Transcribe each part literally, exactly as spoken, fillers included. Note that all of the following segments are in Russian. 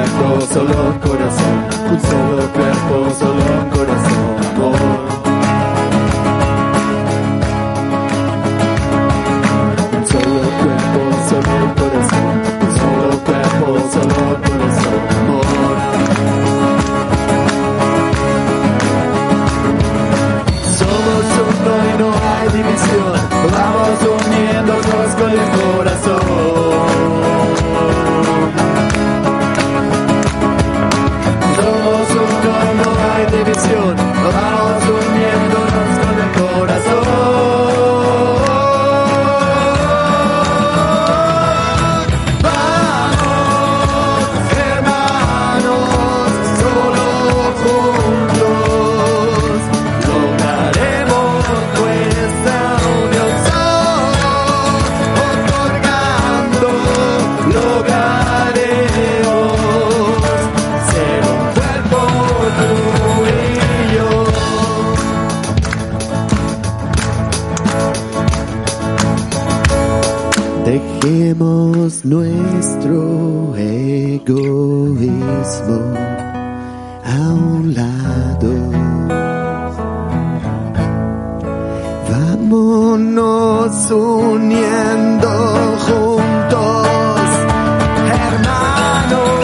cuerpo, solo corazón, un solo cuerpo, solo corazón, amor. Un solo cuerpo, solo corazón, un solo cuerpo, solo corazón, amor. Somos uno y no hay división, vamos uniéndonos con el corazón. Somos uno y no hay división, vamos uniéndonos con el corazón. Dejemos nuestro egoísmo a un lado. Vámonos uniendo juntos, hermanos.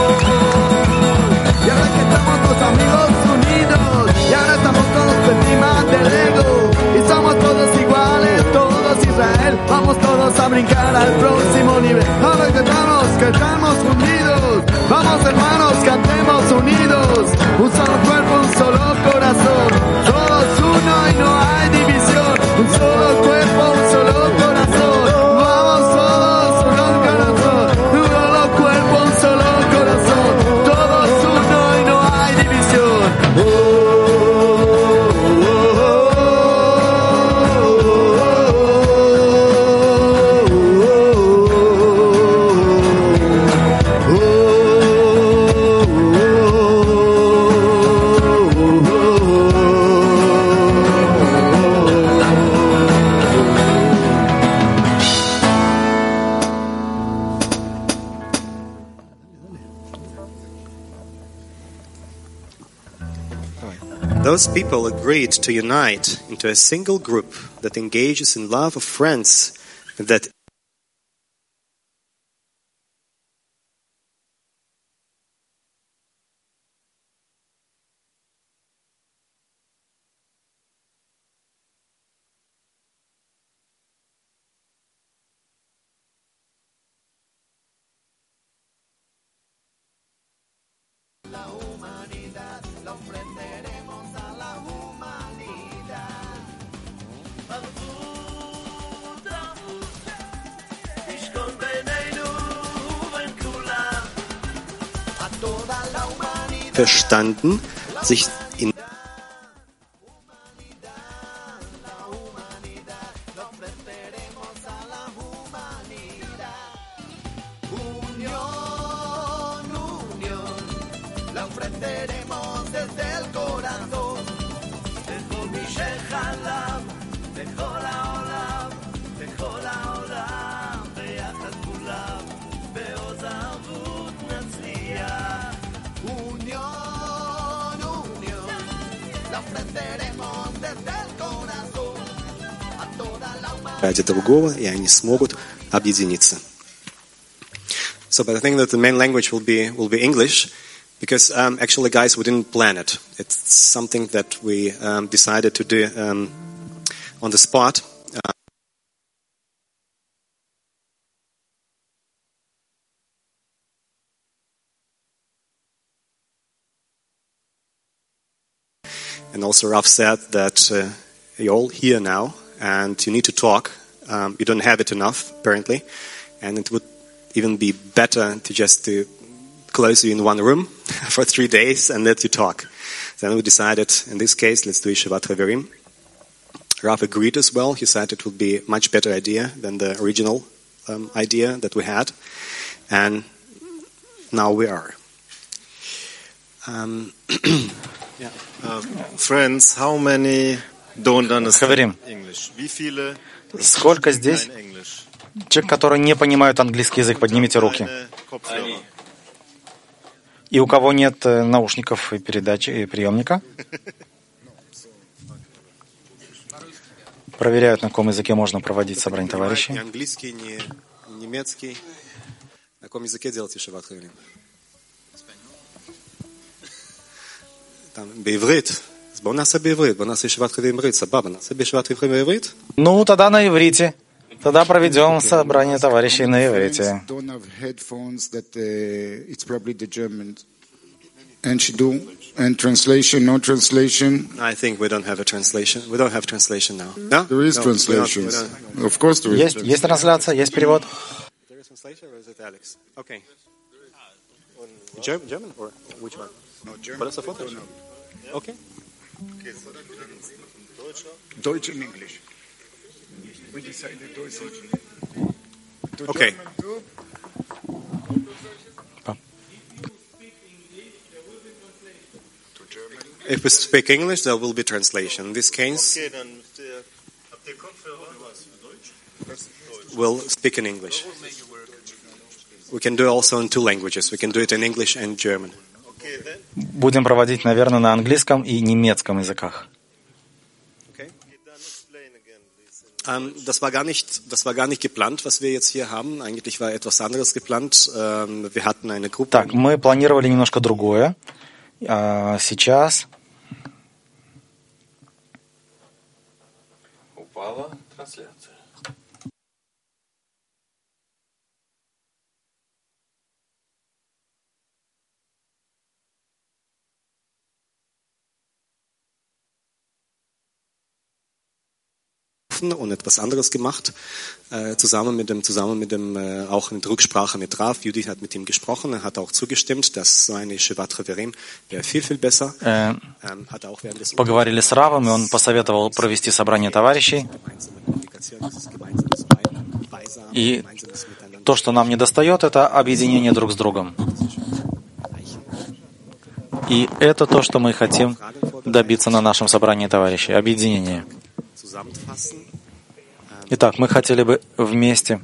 Y ahora que estamos los amigos unidos, y ahora estamos todos encima del ego, y somos todos iguales, todos Israel, vamos todos a brincar al próximo nivel. Ahora que estamos, que estamos unidos, vamos hermanos, cantemos unidos, un solo cuerpo, un solo corazón, todos uno y no hay división, un solo cuerpo, un solo corazón, vamos todos uno corazón, un solo cuerpo, un solo corazón, todos uno y no hay división. Oh, Those people agreed to unite into a single group that engages in love of friends, that verstanden, sich in ради другого, и они смогут объединиться. So, but I think that the main language will be will be English, because um, actually, guys, we didn't plan it. It's something that we um, decided to do um, on the spot. Uh, and also, Ralph said that uh, you're all here now, and you need to talk. Um, you don't have it enough, apparently, and it would even be better to just to close you in one room for three days and let you talk. Then we decided, in this case, let's do Yeshivat Haverim. Ralph agreed as well. He said it would be a much better idea than the original um, idea that we had, and now we are. Um, yeah. uh, friends, how many don't understand Haverim. English? Wie viele? Сколько здесь? Те, которые не понимают английский язык, поднимите руки. И у кого нет наушников и передачи, и приемника? Проверяют, на каком языке можно проводить собрание товарищей. Ни английский, ни немецкий. На каком языке делать Ешиват Хаверим? Там, בעברית. אז בואו נעשה בעברית. בואו נעשה ישיבת חברים בעברית. סבבה, נעשה בישיבת חברים בעברית? Ну, тогда на иврите. Тогда проведем собрание товарищей на иврите. And translation, no translation. I think we don't have a translation. We don't have translation now. No? There is no, translation. Of course there is. Есть, есть трансляция, есть перевод. There is translation or is it Alex? Okay. German, German or which one? No, German. What is the footage? Okay. Deutsch and English. We decided Deutsch and English. Okay. If we speak English, there will be translation. In this case, we'll speak in English. We can do it also in two languages. We can do it in English and German. Будем проводить, наверное, на английском и немецком языках. Okay. Um, das war gar nicht, das war gar nicht geplant, was wir jetzt hier haben. Eigentlich war etwas anderes geplant. Um, wir hatten eine Gruppe. Так, мы планировали немножко другое. А сейчас упала трансляция. Und etwas anderes gemacht, äh, zusammen mit dem, zusammen mit dem, äh, auch in Rücksprache mit Rav. Judith hat mit ihm gesprochen, er hat auch zugestimmt, dass so eine Shivat Chaverim wäre viel, viel besser. Э, ähm, hat auch während des поговорили с Равом, и он посоветовал провести собрание товарищей. И то, что нам не достает, это объединение друг с другом. И это то, что мы хотим добиться на нашем собрании товарищей, объединение. Итак, мы хотели бы вместе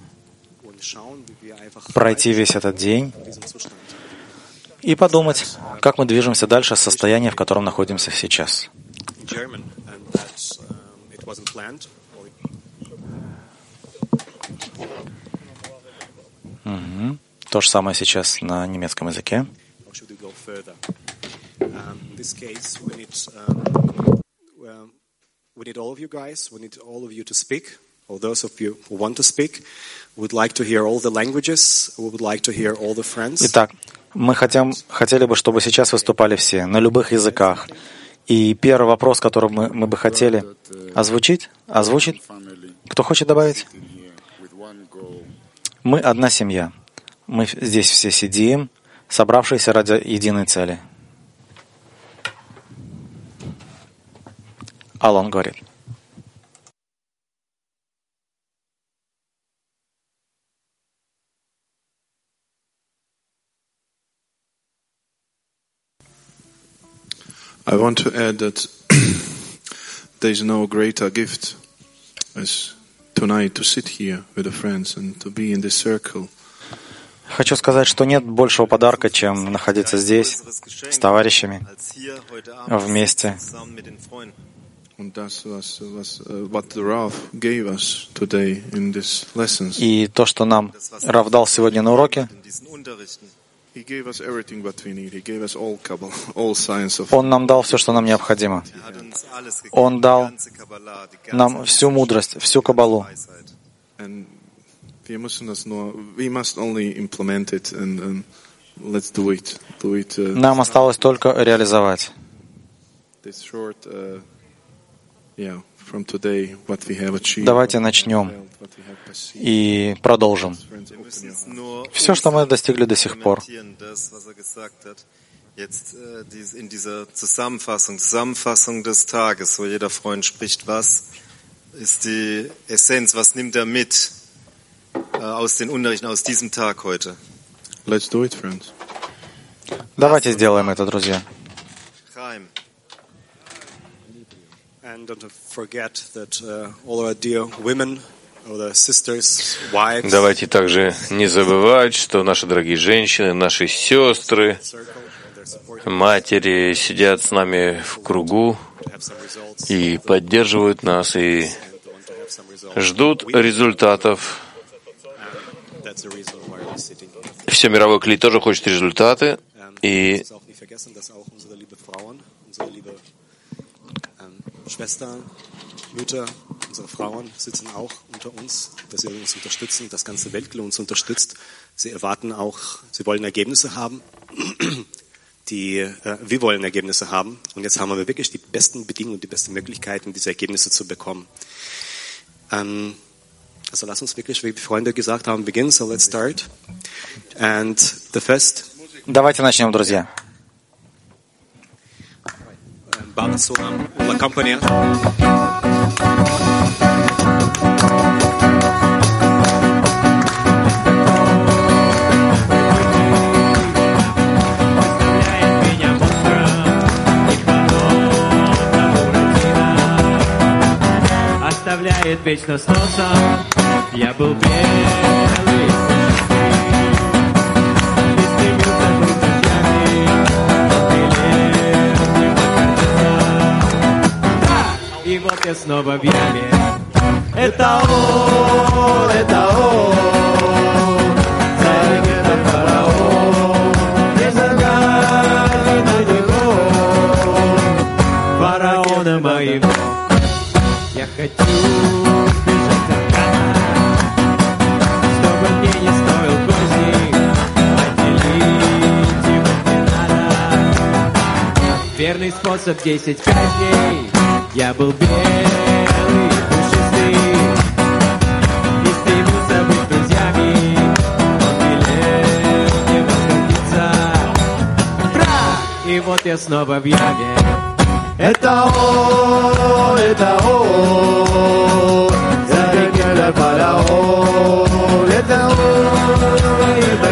пройти весь этот день и подумать, как мы движемся дальше с состояния, в котором находимся сейчас. Угу. То же самое сейчас на немецком языке. We need all of you guys, we need all of you to speak, or those of you who want to speak. We would like to hear all the languages, we would like to hear all the friends. Итак, мы хотим, хотели бы, чтобы сейчас выступали все, на любых языках. И первый вопрос, который мы, мы бы хотели озвучить, озвучить, кто хочет добавить? Мы одна семья. Мы здесь все сидим, собравшиеся ради единой цели. Алан говорит. I want to add that there is no greater gift as tonight to sit here with the friends and to be in this circle. Хочу сказать, что нет большего подарка, чем находиться здесь с товарищами вместе. И то, что нам Рав дал сегодня на уроке, Он нам дал все, что нам необходимо. Он дал нам всю мудрость, всю кабалу. Нам осталось только реализовать. Давайте начнем и продолжим. Все, что мы достигли до сих пор. Jetzt äh, dies, in dieser Zusammenfassung, Zusammenfassung des Tages, wo jeder Freund spricht, was ist die Essenz, was nimmt er mit äh, aus den Unterrichten, aus diesem Tag heute? Let's do it, friends. Давайте сделаем это, друзья. Chaim. And don't forget that uh, all our dear women Давайте также не забывать, что наши дорогие женщины, наши сестры, матери сидят с нами в кругу и поддерживают нас, и ждут результатов. Все мировой клей тоже хочет результаты, и Mütter, unsere Frauen sitzen auch unter uns, dass sie uns unterstützen, das ganze Weltklo uns unterstützt. Sie erwarten auch, sie wollen Ergebnisse haben. Die, äh, wir wollen Ergebnisse haben. Und jetzt haben wir wirklich die besten Bedingungen, die besten Möglichkeiten, diese Ergebnisse zu bekommen. Ähm, also lass uns wirklich, wie die Freunde gesagt haben, beginnen. So let's start. And the first. Давайте начнем, друзья. Bala Sulam, La Compagnia. Оставляет вечно с носом. Я был белый, и стремился быть друзьями, но велел мне покатиться. Да! И вот я снова в яме. Это он, это он, царь это фараон, не загадывай на него, фараона моего. Я хочу бежать от крана, чтобы мне не стоил козни, отделить его не надо. Верный способ десять казней. Я был белый, пушистый, и стремился быть друзьями. Он велел мне восхотиться. Бра! И вот я снова в яме. Это он, это он, царь фараон, это он, это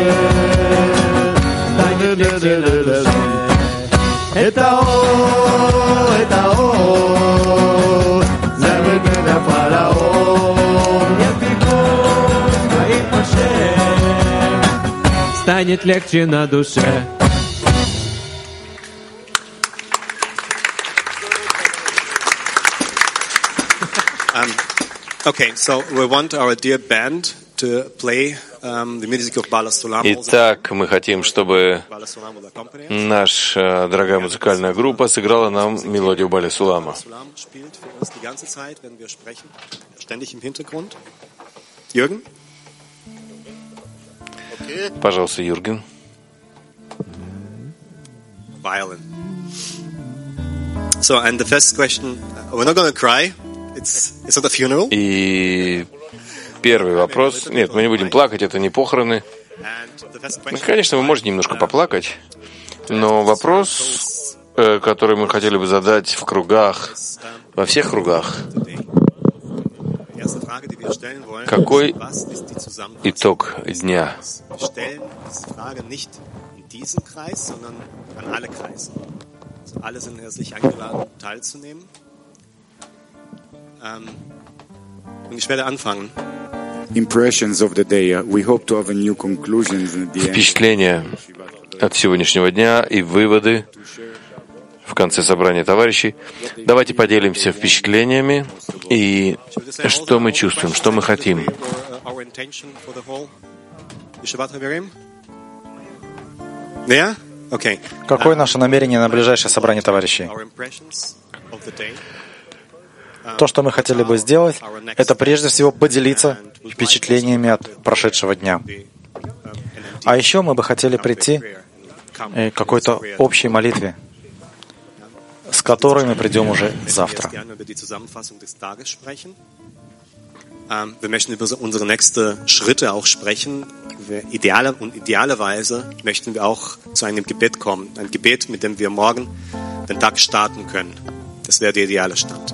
станет легче на душе. Это он, это он, царь фараон, я бегу с моих машин, станет легче на душе. Okay, so we want our dear band to play um, the music of Bala Sulam. Итак, мы хотим, чтобы наша дорогая музыкальная группа сыграла нам мелодию Бала Сулама. Jürgen? Пожалуйста, Юрген. Violin. So, and the first question, we're not going to cry. It's, it's not a funeral. И первый вопрос. Нет, мы не будем плакать, это не похороны. Конечно, вы можете немножко поплакать, но вопрос, который мы хотели бы задать в кругах, во всех кругах, какой итог дня? Und ich werde anfangen. Впечатления от сегодняшнего дня и выводы в конце собрания товарищей. Давайте поделимся впечатлениями и что мы чувствуем, что мы хотим. Какое наше намерение на ближайшее собрание товарищей? То, что мы хотели бы сделать, это прежде всего поделиться впечатлениями от прошедшего дня. А еще мы бы хотели прийти к какой-то общей молитве, с которой мы придем уже завтра. Wir möchten über unsere nächsten Schritte auch sprechen. Ideale, und idealerweise möchten wir auch zu einem Gebet kommen. Ein Gebet, mit dem wir morgen den Tag starten können. Das wäre der ideale Stand.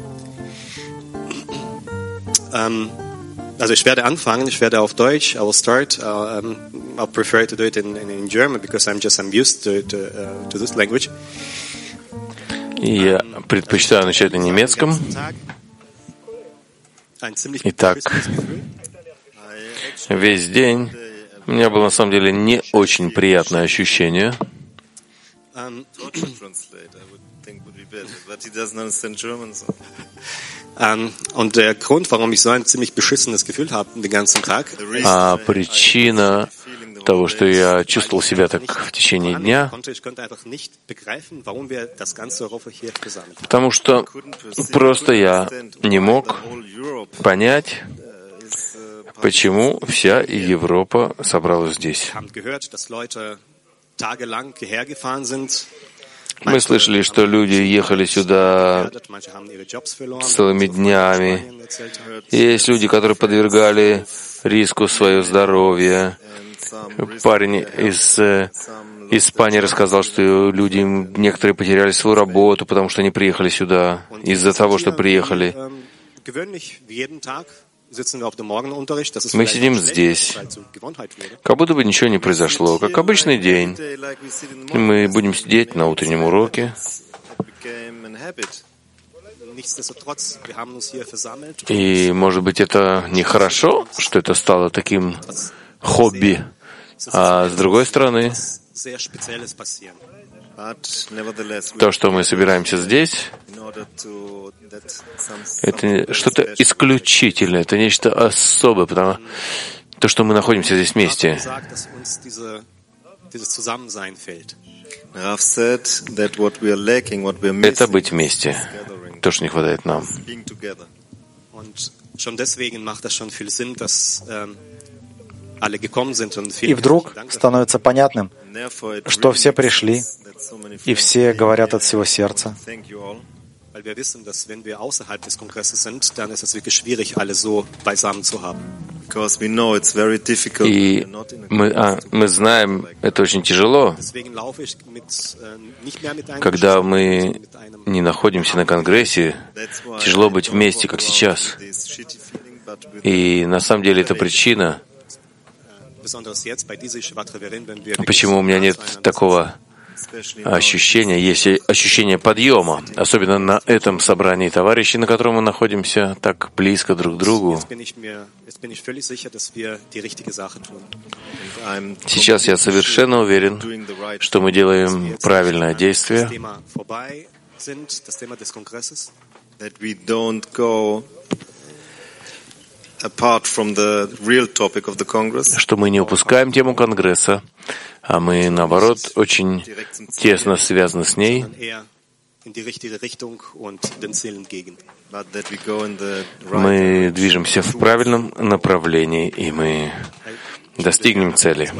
Um, also ich werde anfangen, ich werde auf Deutsch, I will start, uh, um, I'll prefer to do it in, in, in German because I'm just I'm used to, to, uh, to this language. Я предпочитаю начать на немецком. Итак, весь день у меня было на самом деле не очень приятное ощущение. Und der Grund, warum ich so ein ziemlich beschissenes Gefühl habe den ganzen Tag, А причина того, что я чувствовал себя так в течение дня, потому что просто я не мог понять, почему вся Европа собралась здесь. Мы слышали, что люди ехали сюда целыми днями. Есть люди, которые подвергали риску свое здоровье. Парень из Испании рассказал, что люди, некоторые потеряли свою работу, потому что они приехали сюда, из-за того, что приехали. Мы сидим здесь, как будто бы ничего не произошло, как обычный день. Мы будем сидеть на утреннем уроке. И, может быть, это нехорошо, что это стало таким хобби. А с другой стороны, то, что мы собираемся здесь, это что-то исключительное, это нечто особое, потому что то, что мы находимся здесь вместе. Это быть вместе, то, что не хватает нам. И вдруг становится понятным, что все пришли, и все говорят от всего сердца. И мы, а, мы знаем, это очень тяжело, когда мы не находимся на Конгрессе, тяжело быть вместе, как сейчас. И на самом деле это причина, почему у меня нет такого ощущения, есть ощущение подъема, особенно на этом собрании товарищей, на котором мы находимся так близко друг к другу. Сейчас я совершенно уверен, что мы делаем правильное действие, что мы не упускаем тему Конгресса, а мы, наоборот, очень тесно связаны с ней, мы движемся в правильном направлении, и мы достигнем цели.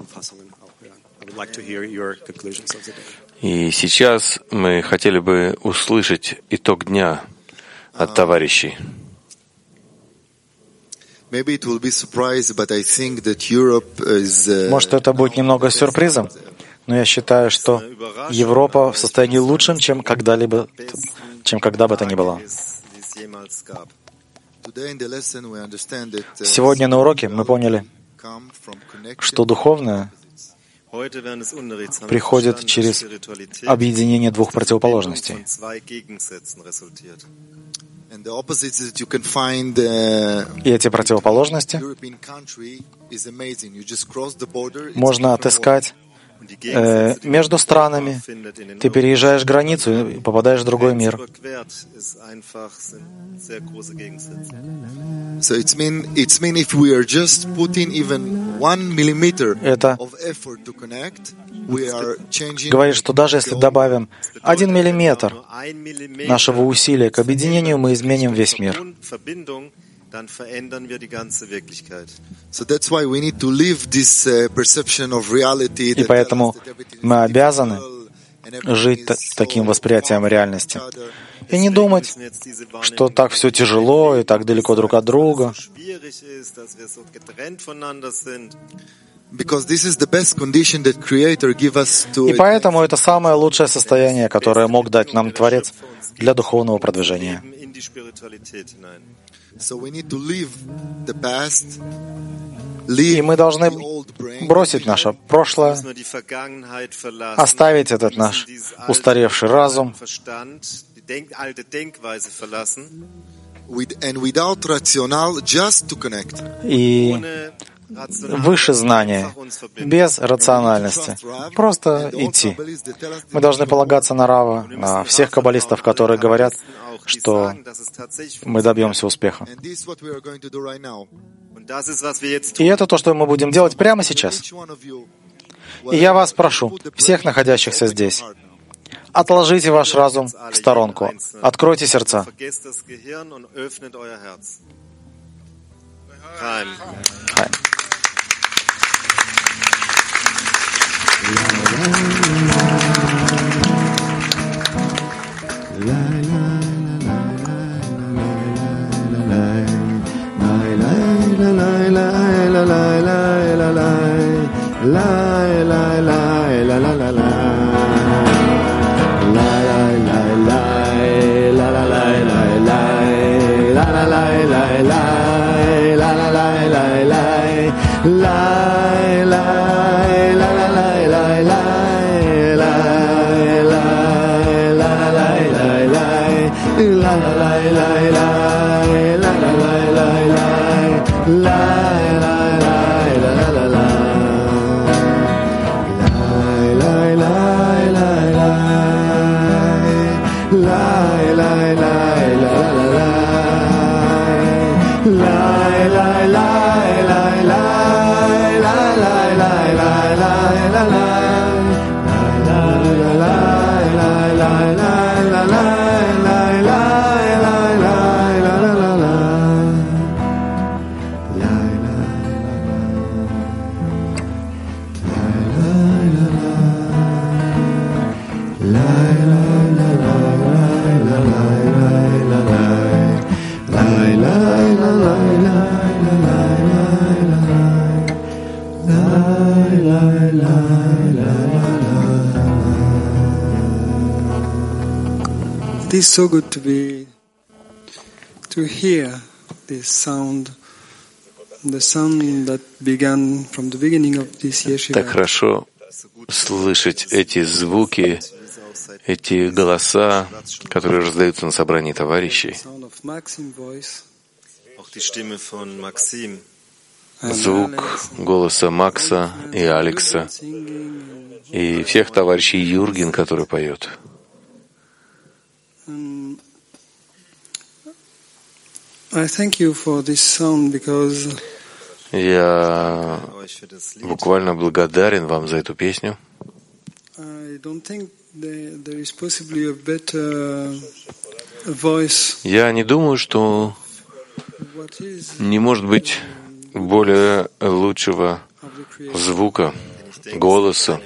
И сейчас мы хотели бы услышать итог дня от товарищей. Может, это будет немного сюрпризом, но я считаю, что Европа в состоянии лучшем, чем когда-либо, чем когда бы то ни было. Сегодня на уроке мы поняли, что духовное приходит через объединение двух противоположностей. И эти противоположности можно отыскать э, между странами. Ты переезжаешь границу и попадаешь в другой мир. Это говорит, что даже если добавим один миллиметр нашего усилия к объединению, мы изменим весь мир. И поэтому мы обязаны жить таким восприятием реальности. И не думать, что так все тяжело и так далеко друг от друга. И поэтому это самое лучшее состояние, которое мог дать нам Творец для духовного продвижения. И мы должны бросить наше прошлое, оставить этот наш устаревший разум И выше знания, без рациональности. Просто идти. Мы должны полагаться на Рава, на всех каббалистов, которые говорят, что мы добьемся успеха. И это то, что мы будем делать прямо сейчас. И я вас прошу, всех находящихся здесь, отложите ваш разум в сторонку, откройте сердца. Хайм. It is so good to be, to hear this sound, the sound that began from the beginning of this yeshiva. Так хорошо слышать эти звуки, эти голоса, которые раздаются на собрании товарищей. Звук голоса Макса и Алекса и всех товарищей Юрген, который поет. Я буквально благодарен вам за эту песню. Я не думаю, что не может быть более лучшего звука, голоса,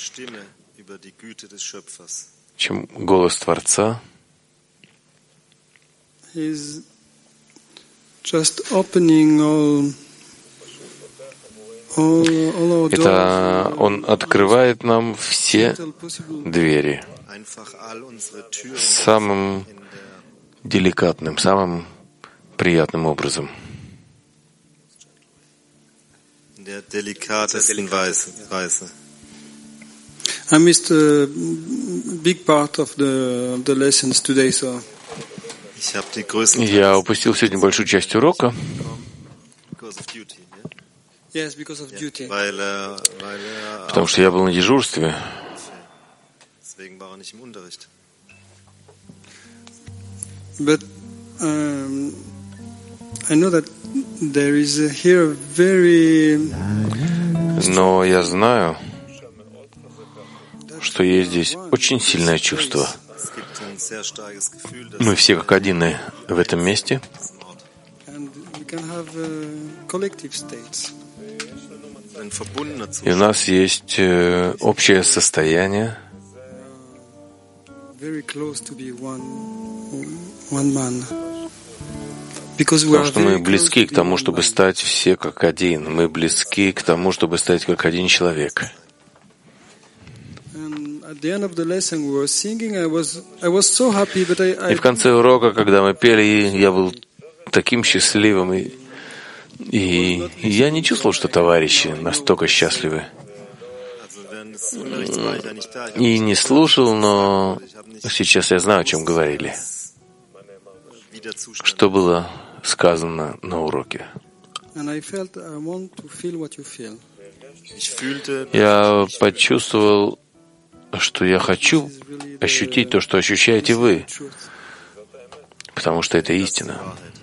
чем голос Творца. Это он открывает нам все двери самым деликатным, самым приятным образом. I missed a big part of the, the lessons today, so. Я упустил сегодня большую часть урока. Yes, because of duty. Потому что я был на дежурстве. But um, I know that there is here a very. Но я знаю, что есть здесь очень сильное чувство. Мы все как один в этом месте. И у нас есть общее состояние, потому что мы близки к тому, чтобы стать все как один. Мы близки к тому, чтобы стать как один человек. И в конце урока, когда мы пели, я был таким счастливым, и, и я не чувствовал, что товарищи настолько счастливы. И не слушал, но сейчас я знаю, о чем говорили. что было сказано на уроке. Я почувствовал, что я хочу ощутить то, что ощущаете вы, потому что это истина.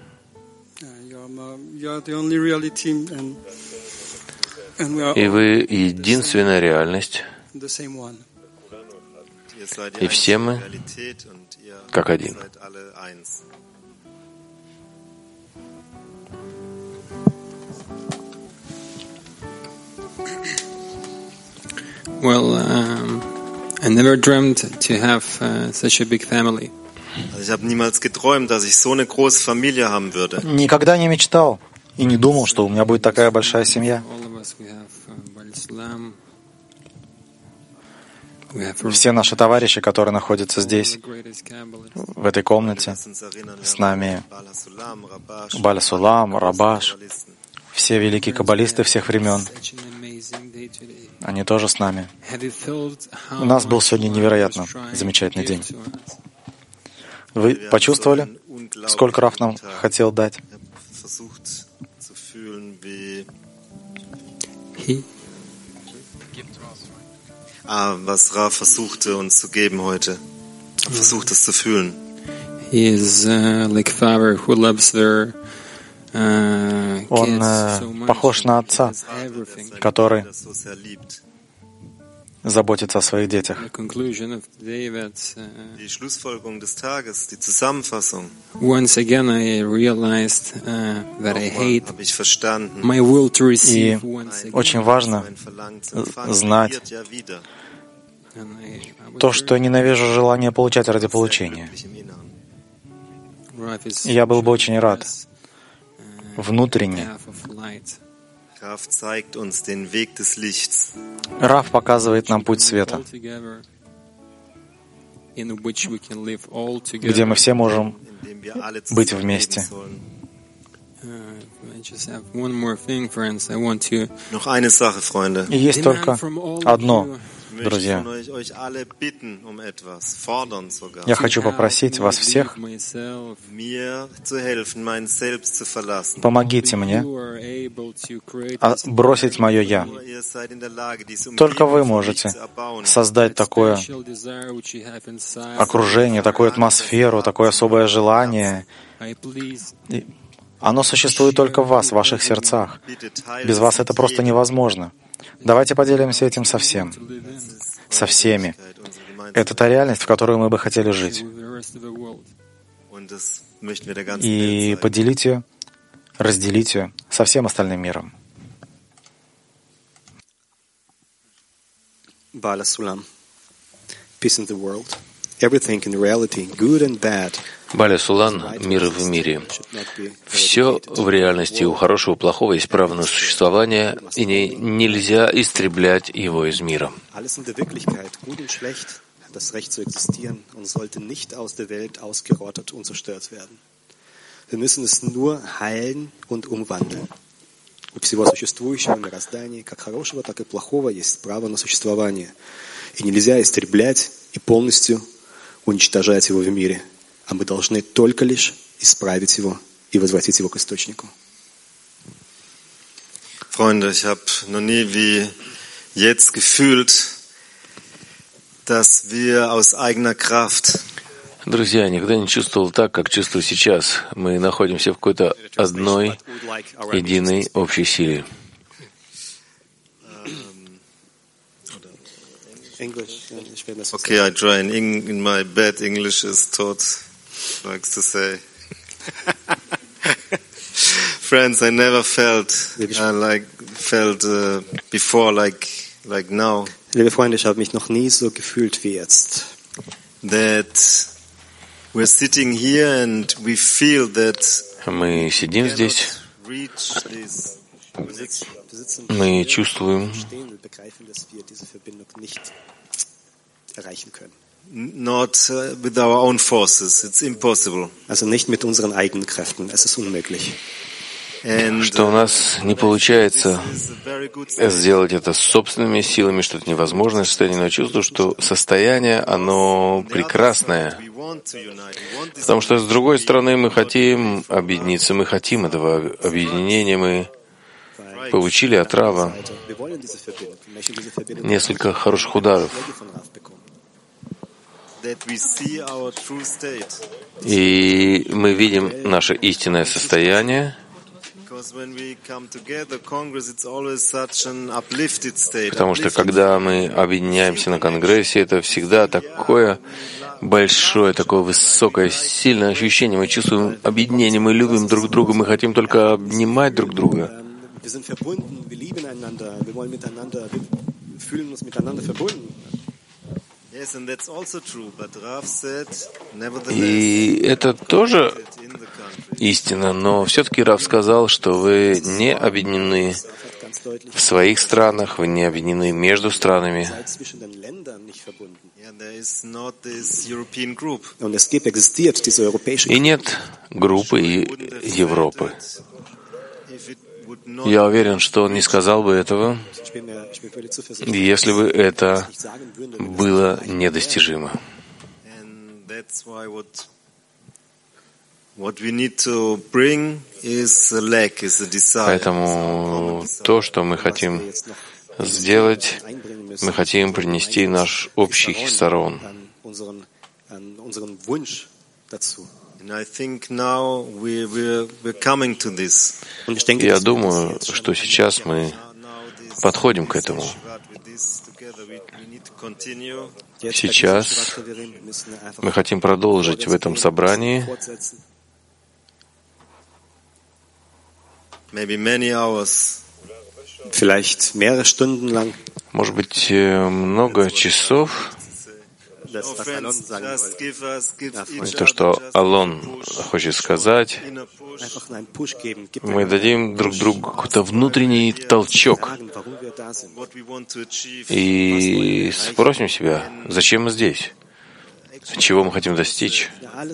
И вы единственная реальность, и все мы как один. Well, um, I never dreamed to have uh, such a big family. Ich habe niemals geträumt, dass ich so eine große Familie haben würde. Никогда не мечтал и не думал, что у меня будет такая большая семья. Все наши товарищи, которые находятся здесь, в этой комнате, с нами Баля Сулам, Рабаш, все великие каббалисты всех времен, они тоже с нами. У нас был сегодня невероятно замечательный день. Вы почувствовали, сколько Раф нам хотел дать? Ah, was Rav versuchte uns zu geben heute. Versucht es zu fühlen. He is uh, like father who loves their uh, Он э, похож на отца, который заботится о своих детях. Die Schlussfolgerung des Tages, die Zusammenfassung. Once again, I realized uh, that I hate Habe ich verstanden. my will to И receive. Once again, очень важно знать то, что я ненавижу желание получать ради получения. Я был бы очень рад внутренне. Rav zeigt uns den Weg des Lichts. Раф показывает нам путь света, где мы все можем быть вместе. Noch eine Sache, Freunde. И есть только одно, друзья. Euch alle bitten um etwas, fordern sogar. Я хочу попросить вас всех, Mir zu helfen, mein Selbst zu verlassen. помогите мне а, бросить мое «я». Ihr seid in der Lage, diese Только вы Umgebung можете zu erbauen. создать такое окружение, такую атмосферу, такое особое желание. И оно существует только в вас, в ваших сердцах. Без вас это просто невозможно. Давайте поделимся этим со всем, со всеми. Это та реальность, в которой мы бы хотели жить. И поделить ее, разделить ее со всем остальным миром. Bala Sulam. Peace in the world. Everything in reality, good and bad. Баля Сулан — мир в мире. Все в реальности у хорошего и плохого есть право на существование, и не, нельзя истреблять его из мира. Alles in der Wirklichkeit, gut und schlecht, hat das Recht zu existieren und sollte nicht aus der Welt ausgerottet und zerstört werden. Wir müssen es nur heilen und умвандель. У всего существующего в мироздании, как хорошего, так и плохого, есть право на существование. И нельзя истреблять и полностью уничтожать его в мире. А мы должны только лишь исправить его и возвратить его к источнику. Freunde, ich habe noch nie wie jetzt gefühlt, dass wir aus eigener Kraft Друзья, я никогда не чувствовал так, как чувствую сейчас. Мы находимся в какой-то одной, единой общей силе. Okay, I try in, in my bad English as Todd likes to say. Friends, I never felt uh, like felt uh, before like like now. Liebe Freunde, ich habe mich noch nie so gefühlt wie jetzt. That we're sitting here and we feel that Мы сидим здесь, reach this. мы чувствуем, Not uh, with our own forces. It's impossible. Also nicht mit unseren eigenen Kräften. Es ist unmöglich. что у нас не получается сделать это собственными силами, что это невозможное состояние, но я чувствую, что состояние, оно прекрасное. Потому что, с другой стороны, мы хотим объединиться, мы хотим этого объединения, мы получили от Рава несколько хороших ударов. И мы видим наше истинное состояние. Потому что когда мы объединяемся на Конгрессе, это всегда такое большое, такое высокое, сильное ощущение. Мы чувствуем объединение, мы любим друг друга, мы хотим только обнимать друг друга. И это тоже истина, но все-таки Рав сказал, что вы не объединены в своих странах, вы не объединены между странами. И нет группы Европы. Я уверен, что он не сказал бы этого, если бы это было недостижимо. Поэтому то, что мы хотим сделать, мы хотим принести наш общий хисарон. Я думаю, что сейчас мы подходим к этому. Сейчас мы хотим продолжить в этом собрании может быть, много часов. То, что Алон хочет сказать, мы дадим друг другу какой-то внутренний толчок и спросим себя, зачем мы здесь, чего мы хотим достичь.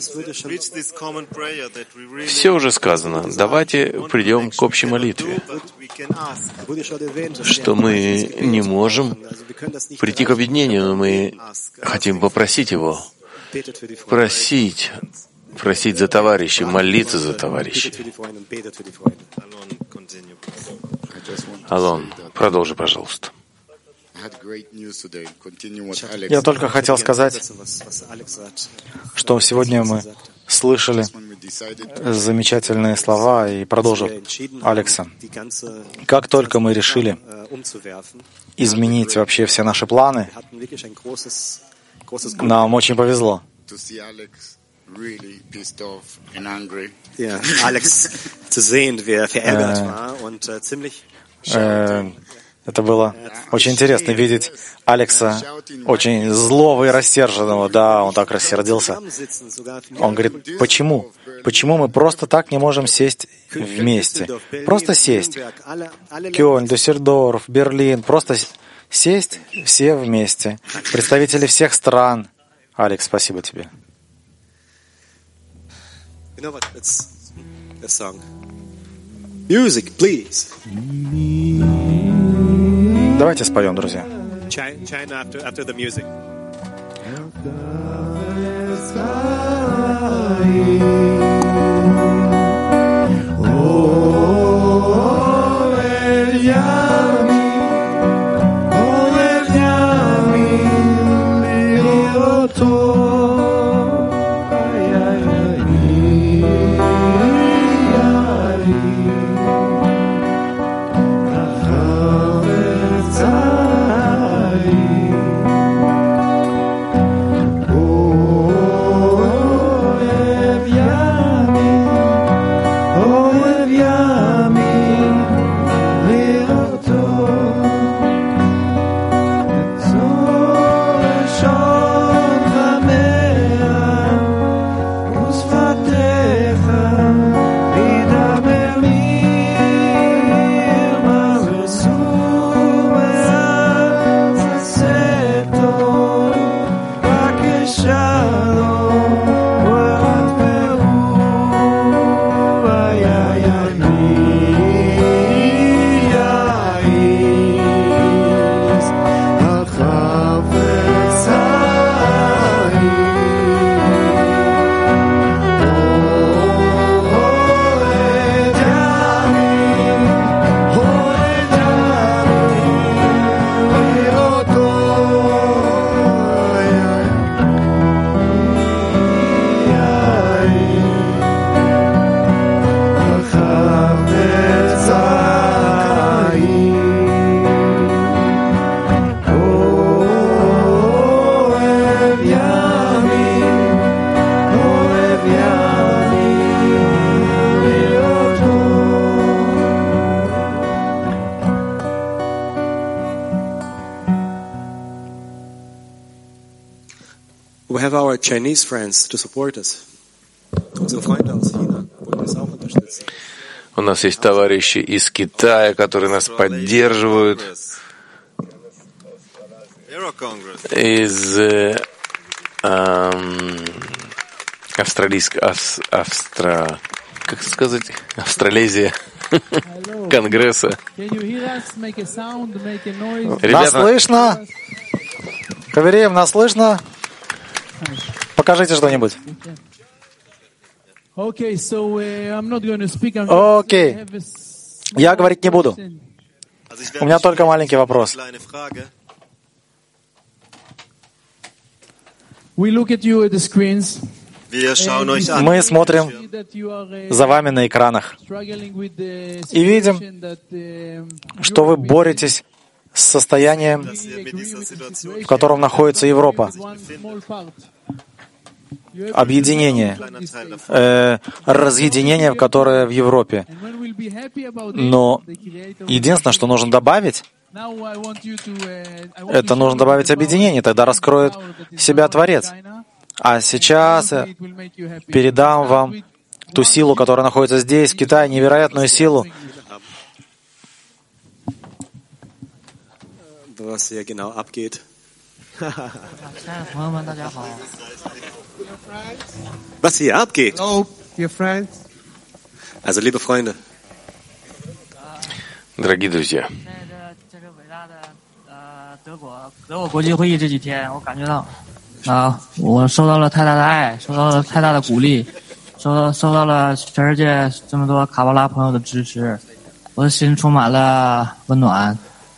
Все уже сказано. Давайте придем к общей молитве, что мы не можем прийти к объединению, но мы хотим попросить его, просить, просить за товарищей, молиться за товарищей. Алон, продолжи, пожалуйста. Я только хотел сказать, что сегодня мы слышали замечательные слова и продолжу Алекса. Как только мы решили изменить вообще все наши планы, нам очень повезло. Это было очень интересно видеть Алекса, очень злого и рассерженного. Да, он так рассердился. Он говорит, почему? Почему мы просто так не можем сесть вместе? Просто сесть. Кёльн, Дюссельдорф, Берлин. Просто сесть все вместе. Представители всех стран. Алекс, спасибо тебе. Music, please. Давайте споем, друзья. China after, after the music. We have our Chinese friends to support us. Unsere Freunde aus China wollen uns auch unterstützen. У нас есть товарищи из Китая, которые нас поддерживают, из э, эм, австралийской, ав, австра, как сказать, Австралезия, Конгресса. Нас слышно? Кавереев, нас слышно? Покажите что-нибудь. Окей, я говорить не буду. У меня только маленький вопрос. Мы смотрим за вами на экранах и видим, что вы боретесь с состоянием, в котором находится Европа. Объединение, э, разъединение, которое в Европе. Но единственное, что нужно добавить, это нужно добавить объединение, тогда раскроет себя Творец. А сейчас я передам вам ту силу, которая находится здесь, в Китае, невероятную силу. Was hier genau abgeht. Was hier abgeht. Hello, dear friends. Also, liebe Freunde. Дорогие друзья. 德国国际会议这几天，我感觉到啊，我受到了太大的爱，受到了太大的鼓励，受到受到了全世界这么多卡巴拉朋友的支持，我的心充满了温暖。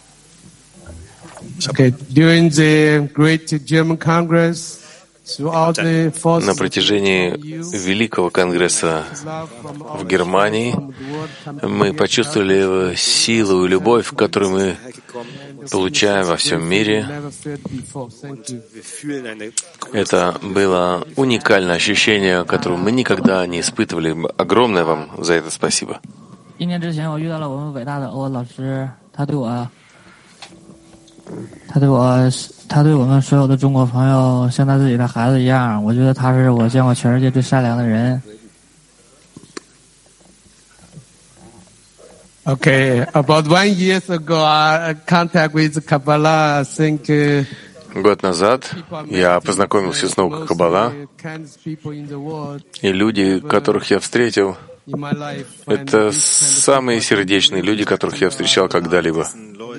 Okay, during the Great German Congress, throughout the forces На протяжении Великого Конгресса в Германии мы почувствовали силу и любовь, которую мы получаем во всем мире. Это было уникальное ощущение, которое мы никогда не испытывали. Огромное вам за это спасибо. 一年之前，我遇到了我们伟大的欧文老师，他对我。 他对我，他对我们所有的中国朋友像他自己的孩子一样。我觉得他是我见过全世界最善良的人。 Okay, about one year ago, I contact with Kabbalah. I think. Год назад я познакомился с наукой Каббала, и люди, которых я встретил, это самые сердечные люди, которых я встречал когда-либо.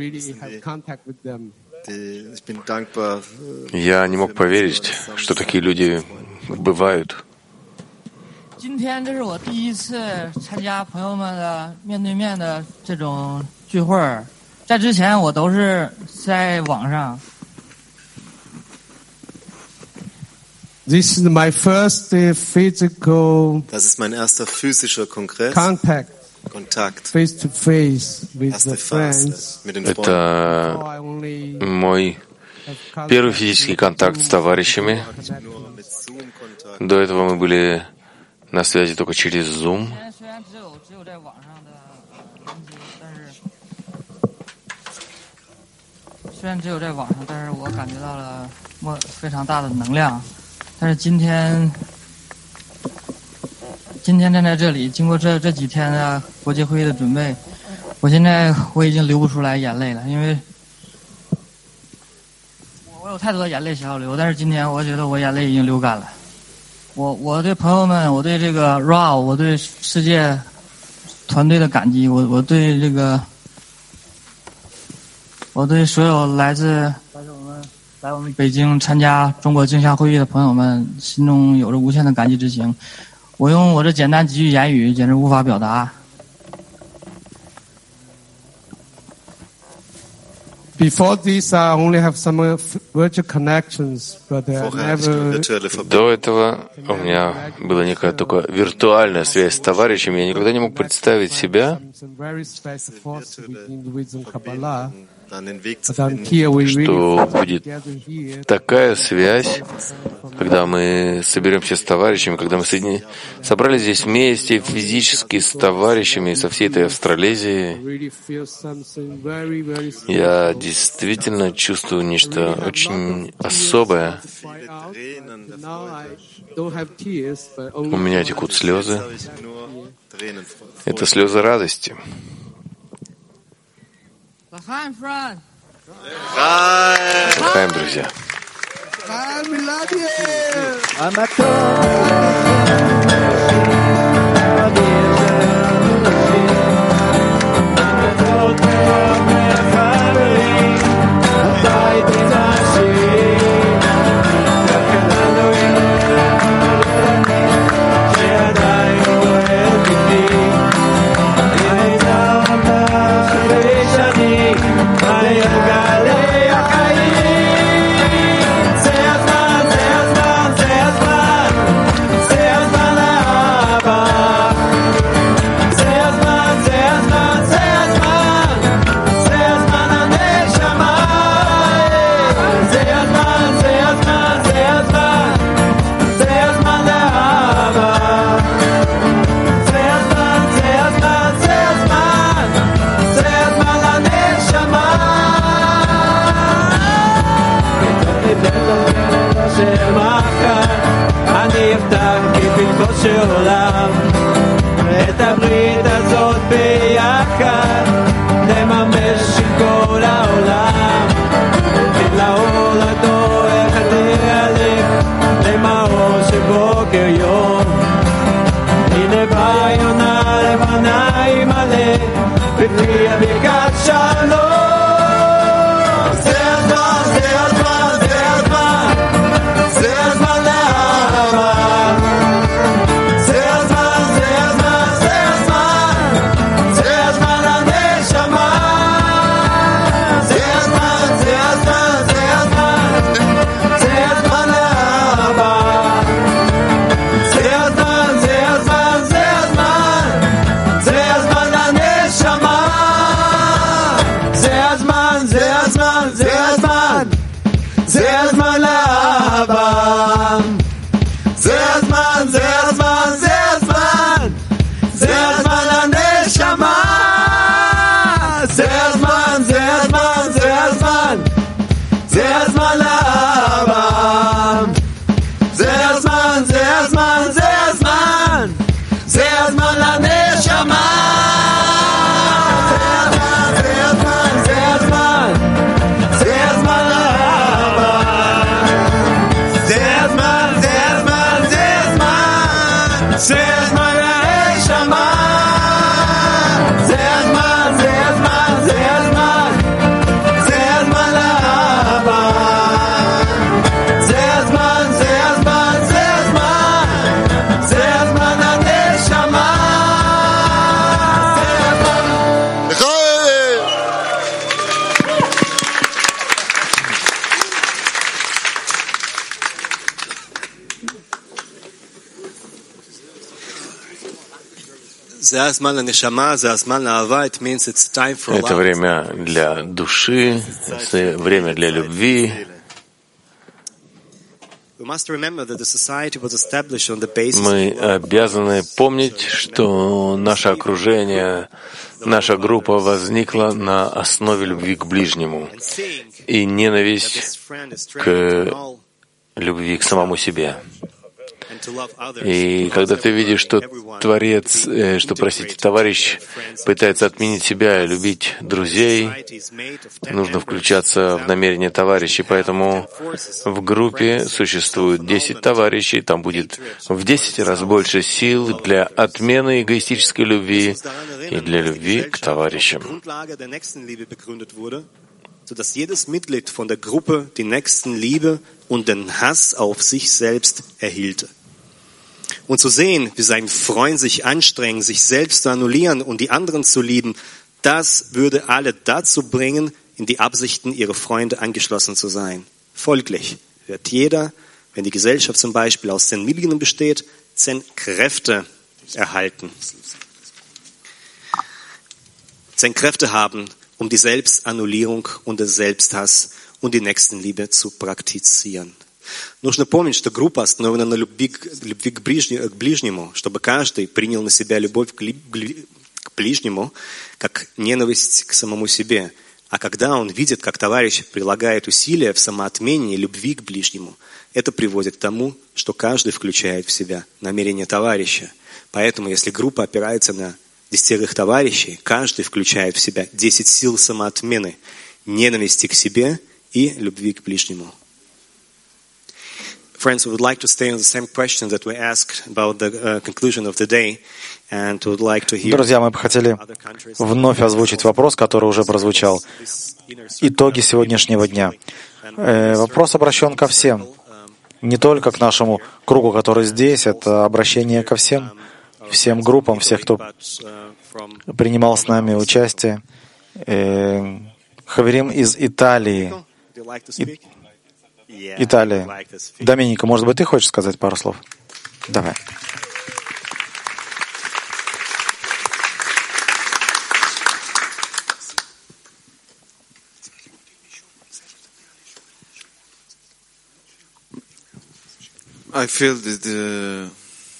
Я не мог поверить, что такие люди бывают. 今天这是我第一次参加朋友们的面对面的这种聚会，在之前我都是在网上。 This is my first physical Das ist mein erster physischer Kongress. contact, Kontakt. face to face with the Erste Phase friends. mit den Freunden. Это мой первый физический контакт с товарищами. До этого мы были на связи только через Zoom. 虽然只有在网上，但是我感觉到了莫非常大的能量。但是今天，今天站在这里，经过这这几天的国际会议的准备，我现在我已经流不出来眼泪了，因为我有太多的眼泪想要流，但是今天我觉得我眼泪已经流干了。我我对朋友们，我对这个 Raw， 我对世界团队的感激，我我对这个。 我对所有来自来我们来我们北京参加中国镜像会议的朋友们，心中有着无限的感激之情。我用我这简单几句言语，简直无法表达。 Before this, I only have some virtual connections, but I never. До этого у меня была некая только виртуальная связь с товарищами. Я никогда не мог представить себя, что будет такая связь, когда мы соберемся с товарищами, когда мы соедини... собрались здесь вместе физически с товарищами со всей этой Австралезии. Я действительно чувствую нечто очень особое. У меня текут слезы. Это слезы радости. Лахаим, друзья. העולם את הברית הזאת ביחד נממש עם כל העולם את לאור לדור החדל למאור של בוקר יום הנה באה יונה לבנה עם מלא בפי הברכת שלום זה הזמן, זה הזמן, זה הזמן זה הזמן לאהבה Это время для души, это время для любви. Мы обязаны помнить, что наше окружение, наша группа возникла на основе любви к ближнему и ненависть к любви к самому себе. И когда ты видишь, что Творец, э, что, простите, товарищ пытается отменить себя и любить друзей, нужно включаться в намерение товарищей. Поэтому в группе существует десять товарищей, там будет в десять раз больше сил для отмены эгоистической любви и для любви к товарищам. Sodass jedes Mitglied von der Gruppe die Nächstenliebe und den Hass auf sich selbst erhielte. Und zu sehen, wie sein Freund sich anstrengt, sich selbst zu annullieren und die anderen zu lieben, das würde alle dazu bringen, in die Absichten ihrer Freunde angeschlossen zu sein. Folglich wird jeder, wenn die Gesellschaft zum Beispiel aus zehn Mitgliedern besteht, zehn Kräfte erhalten. Zehn Kräfte haben, um die Selbstannullierung und den Selbsthass und die Nächstenliebe zu praktizieren. Нужно помнить, что группа основана на любви, любви к, ближнему, к ближнему, чтобы каждый принял на себя любовь к, к ближнему, как ненависть к самому себе. А когда он видит, как товарищ прилагает усилия в самоотмене и любви к ближнему, это приводит к тому, что каждый включает в себя намерение товарища. Поэтому, если группа опирается на десятерых товарищей, каждый включает в себя десять сил самоотмены, ненависти к себе и любви к ближнему. Friends, we would like to stay on the same question that we asked about the uh, conclusion of the day, and would like to hear. Друзья, мы бы хотели вновь озвучить вопрос, который уже прозвучал. Итоги сегодняшнего дня. Э, вопрос обращен ко всем, не только к нашему кругу, который здесь. Это обращение ко всем, всем группам, всех, кто принимал с нами участие. Э, Хаверим из Италии. И... Италия. Доминика, может быть, ты хочешь сказать пару слов? Давай. I feel that the...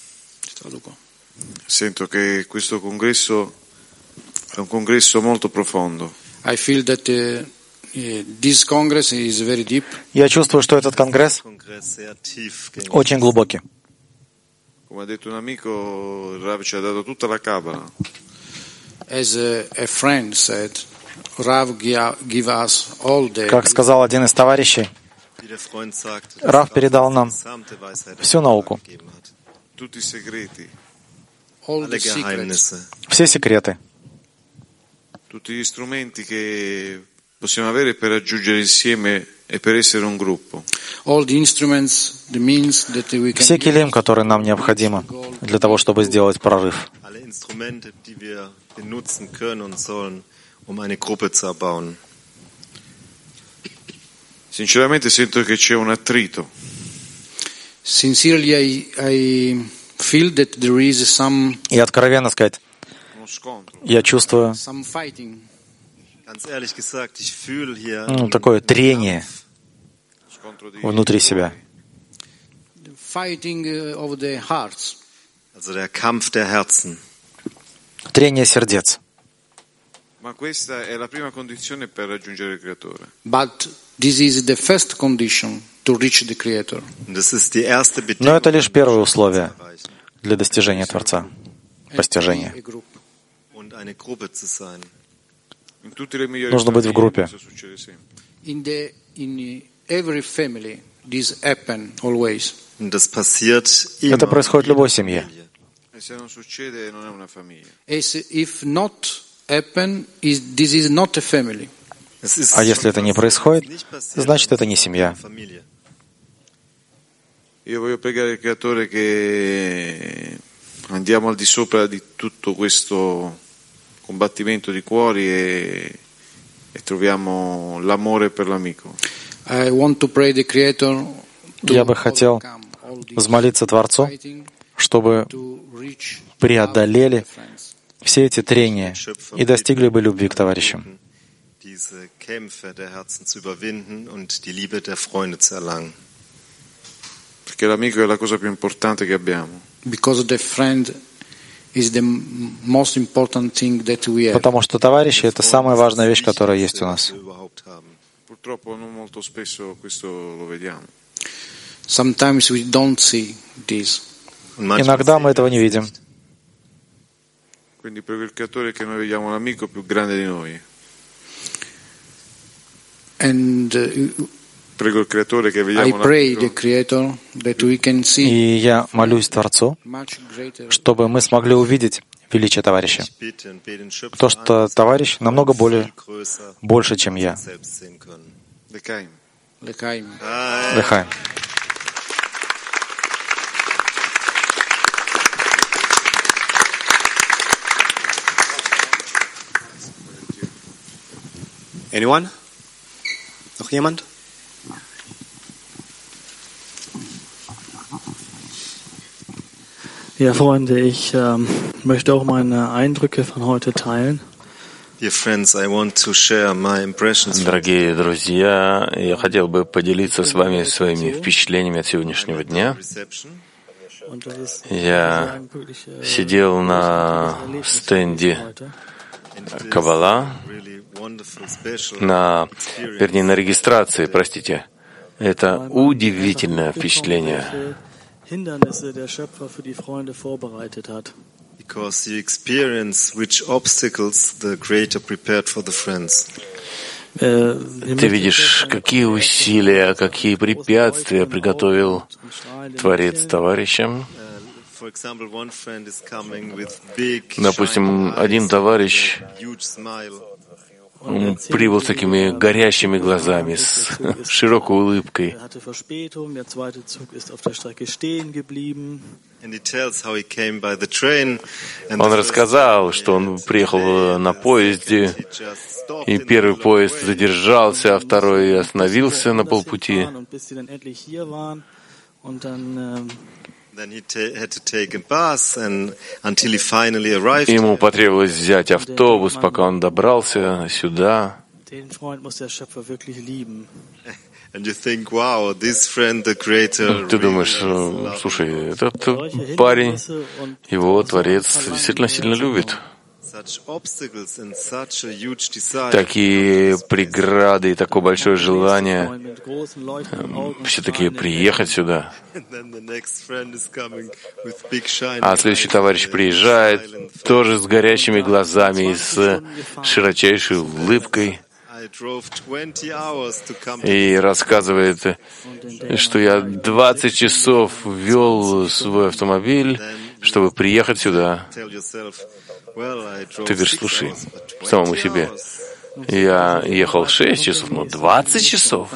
Sento che questo congresso è un congresso molto profondo. I feel that uh... This Congress is very deep. Я чувствую, что этот конгресс очень глубокий. Come ha detto un amico, Rav ci ha dato tutta la Kabbalah. As a, a friend said, Rav give us all the. Как сказал один из товарищей, Рав передал нам всю науку, все секреты. Tutti gli strumenti che possiamo avere per raggiungere insieme e per essere un gruppo. Все килим, которые нам необходимы для того, чтобы сделать прорыв. Sinceramente sento che c'è un attrito. Sincerely, I, I feel that there is some. И откровенно сказать, я чувствую ну, такое трение внутри себя. Трение сердец. But this is the first condition to reach the Creator. Но это лишь первое условие для достижения Творца, постижения. Нужно быть в группе. In the, in every family, this happen always. Это происходит в любой семье. As if not happen, is this is not a family. А если это не происходит, значит, это не семья. Io voglio pregare il Creatore che andiamo al di sopra di tutto questo combattimento di cuori e, e troviamo l'amore per l'amico. I want to pray the Creator. Я бы хотел взмолиться Творцу, чтобы преодолели все эти трения и достигли бы любви к товарищам. Diese Kämpfe der Herzen zu überwinden und die Liebe der Freunde zu erlangen. Perché l'amico è la cosa più importante che abbiamo. Because the friend is the most important thing that we have. Потому что товарищи — это самая важная вещь, которая есть у нас. Purtroppo non molto spesso questo lo vediamo. Sometimes we don't see this. Иногда мы этого не видим. Quindi prego il Creatore che noi vediamo l'amico più grande di noi. And uh, Prego il Creatore che I vediamo pray the Creator that we can see. И я молюсь Творцу, чтобы мы смогли увидеть величие товарища. То, что товарищ намного более, больше, чем я. L'Echaim. L'Echaim. Anyone? Noch jemand? Ja, Freunde, ich ähm, möchte auch meine Eindrücke von heute teilen. Dear friends, I want to share my impressions. Дорогие друзья, я хотел бы поделиться с вами своими впечатлениями от сегодняшнего дня. Я сидел на стенде Каббала, на, вернее, на регистрации, простите. Это удивительное впечатление. Because you experience which obstacles the Creator prepared for the friends. Ты видишь, какие усилия, какие препятствия приготовил Творец товарищам. Допустим, один товарищ прибыл с такими горящими глазами, с широкой улыбкой. Он рассказал, что он приехал на поезде, и первый поезд задержался, а второй остановился на полпути. Ему потребовалось взять автобус, пока он добрался сюда. Ты думаешь, слушай, этот парень, его Творец действительно сильно любит. Такие преграды и такое большое желание все-таки приехать сюда. А следующий товарищ приезжает тоже с горящими глазами и с широчайшей улыбкой. И рассказывает, что я двадцать часов вел свой автомобиль, чтобы приехать сюда. Ты говоришь, слушай, самому себе, я ехал шесть часов, но двадцать часов.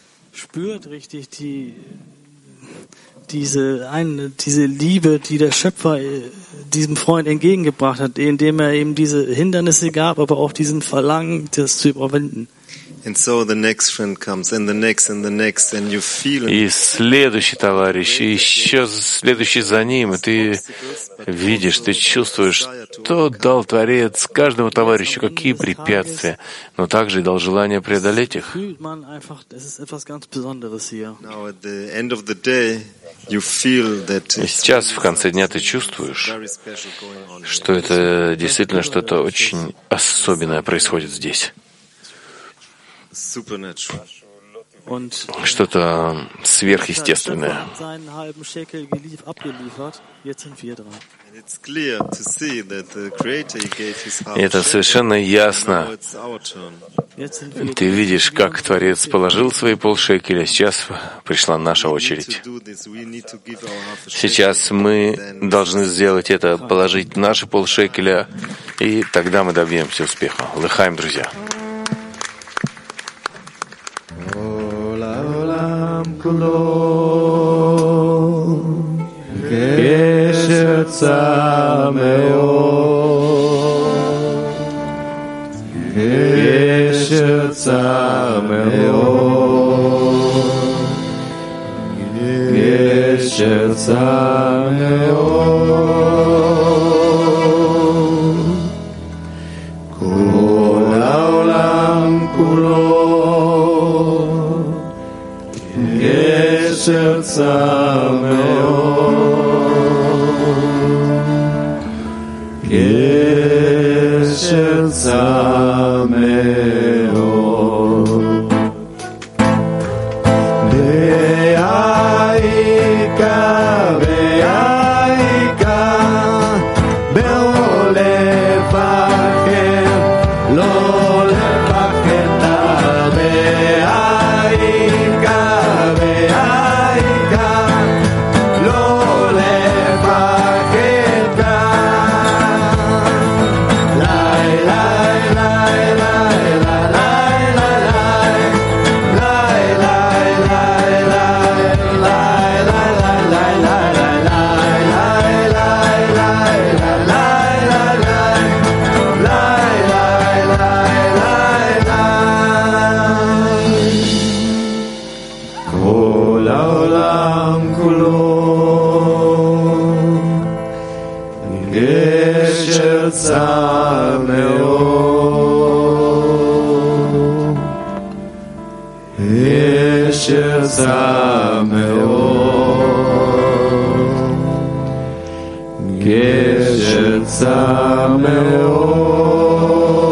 Diese, eine, diese Liebe, die der Schöpfer diesem Freund entgegengebracht hat, indem er ihm diese Hindernisse gab, aber auch diesen Verlangen, das zu überwinden. And so the next friend comes, and the next, and the next, and you feel. И следующий товарищ, и еще следующий за ним, и ты видишь, ты чувствуешь, что дал Творец каждому товарищу, какие препятствия, но также и дал желание преодолеть их. И сейчас, в конце дня, ты чувствуешь, что это действительно что-то очень особенное происходит здесь. Что-то сверхъестественное. И это совершенно ясно. Ты видишь, как Творец положил свои полшекеля. Сейчас пришла наша очередь. Сейчас мы должны сделать это, положить наши полшекеля, и тогда мы добьемся успеха. Лыхаем, друзья. גשר צר מאוד, גשר צר מאוד, גשר צר מאוד, כל העולם כולו גשר צר מאוד, גשר צר מאוד, בעיקר, בעיקר, בואו לפחד, לא לפחד, בעיקר, בעיקר, לא לפחד, לי, לי, לי, לי, כל העולם כולו גשר צר מאוד, גשר צר מאוד, גשר צר מאוד,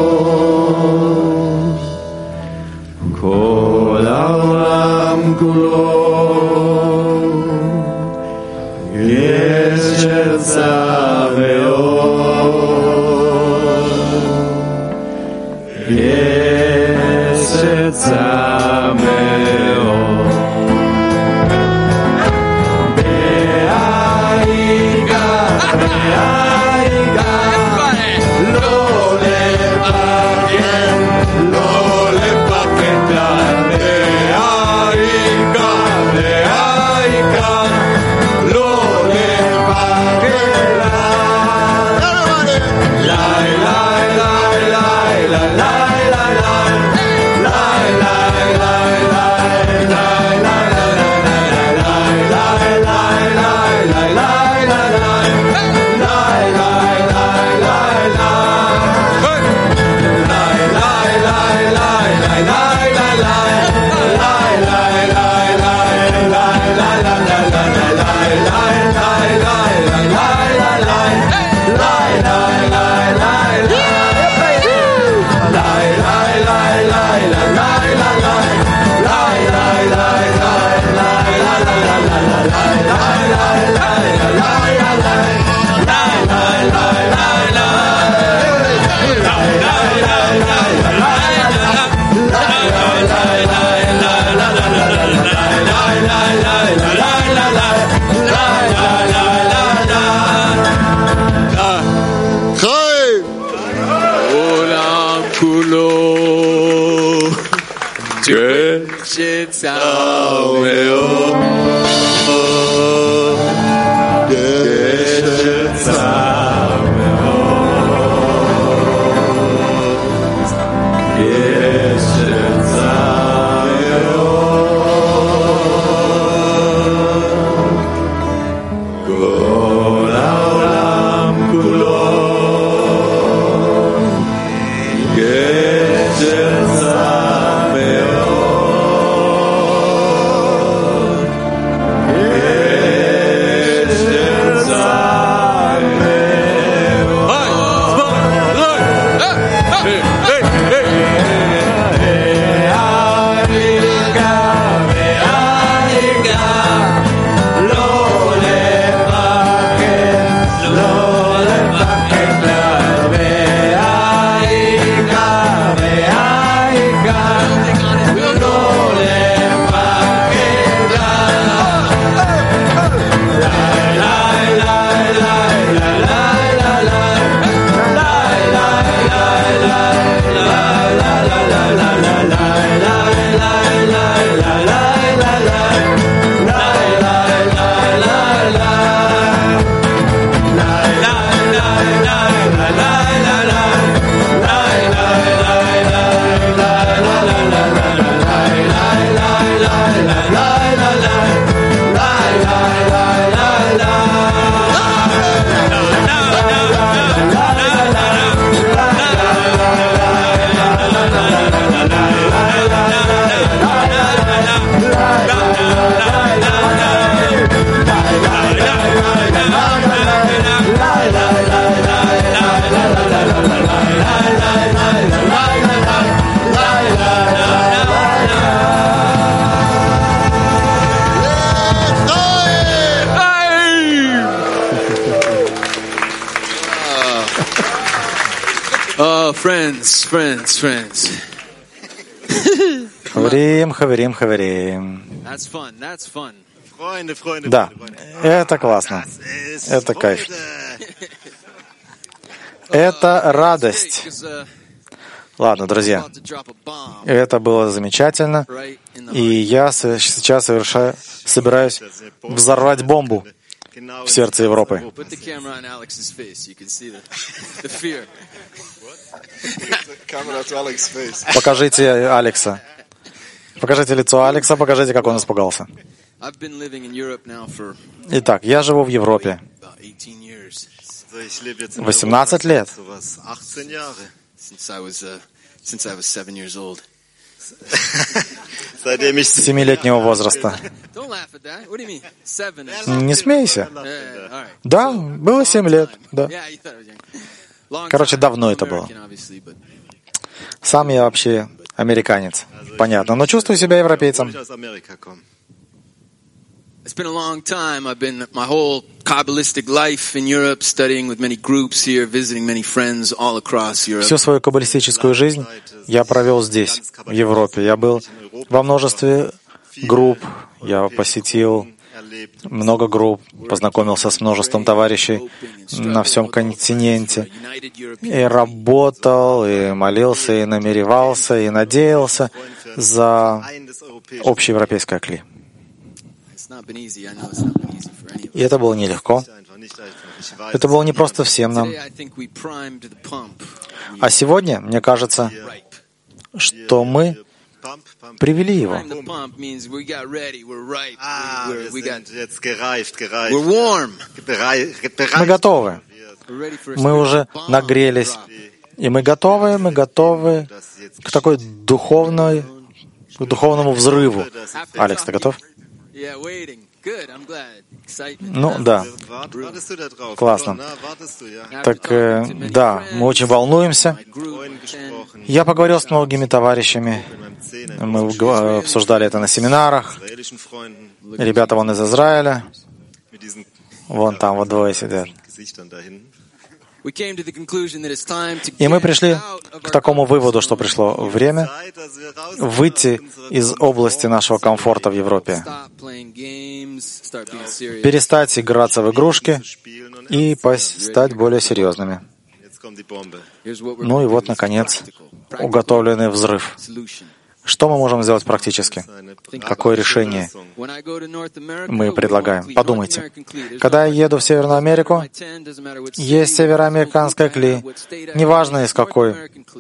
Friends, friends, friends. Хаверим, хаверим, хаверим. That's fun, that's fun. Freunde, Freunde, Да, это классно. Это кайф. Это радость. Ладно, друзья, это было замечательно, и я сейчас совершаю, собираюсь взорвать бомбу в сердце Европы. Покажите Алекса. Покажите лицо Алекса, покажите, как он испугался. Итак, я живу в Европе восемнадцать лет. С семилетнего возраста. Не смейся. Да, было семь лет, да. Короче, давно это было. Сам я вообще американец, понятно, но чувствую себя европейцем. It's been a long time. I've been my whole Kabbalistic life in Europe, studying with many groups here, visiting many friends all across Europe. Всю свою каббалистическую жизнь я провел здесь, в Европе. Я был во множестве групп, я посетил много групп, познакомился с множеством товарищей на всем континенте, и работал, и молился, и намеревался, и надеялся за общеевропейское кли. И это было нелегко. Это было не просто всем нам. А сегодня, мне кажется, что мы привели его. Мы готовы. Мы уже нагрелись. И мы готовы, мы готовы к такой духовной, к духовному взрыву. Алекс, ты готов? Ну, да. Классно. Так, э, да, мы очень волнуемся. Я поговорил с многими товарищами. Мы обсуждали это на семинарах. Ребята вон из Израиля. Вон там вот двое сидят. И мы пришли к такому выводу, что пришло время выйти из области нашего комфорта в Европе, перестать играться в игрушки и стать более серьезными. Ну и вот, наконец, уготовленный взрыв. Что мы можем сделать практически? Какое решение мы предлагаем? Подумайте. Когда я еду в Северную Америку, есть североамериканская кли, неважно из какой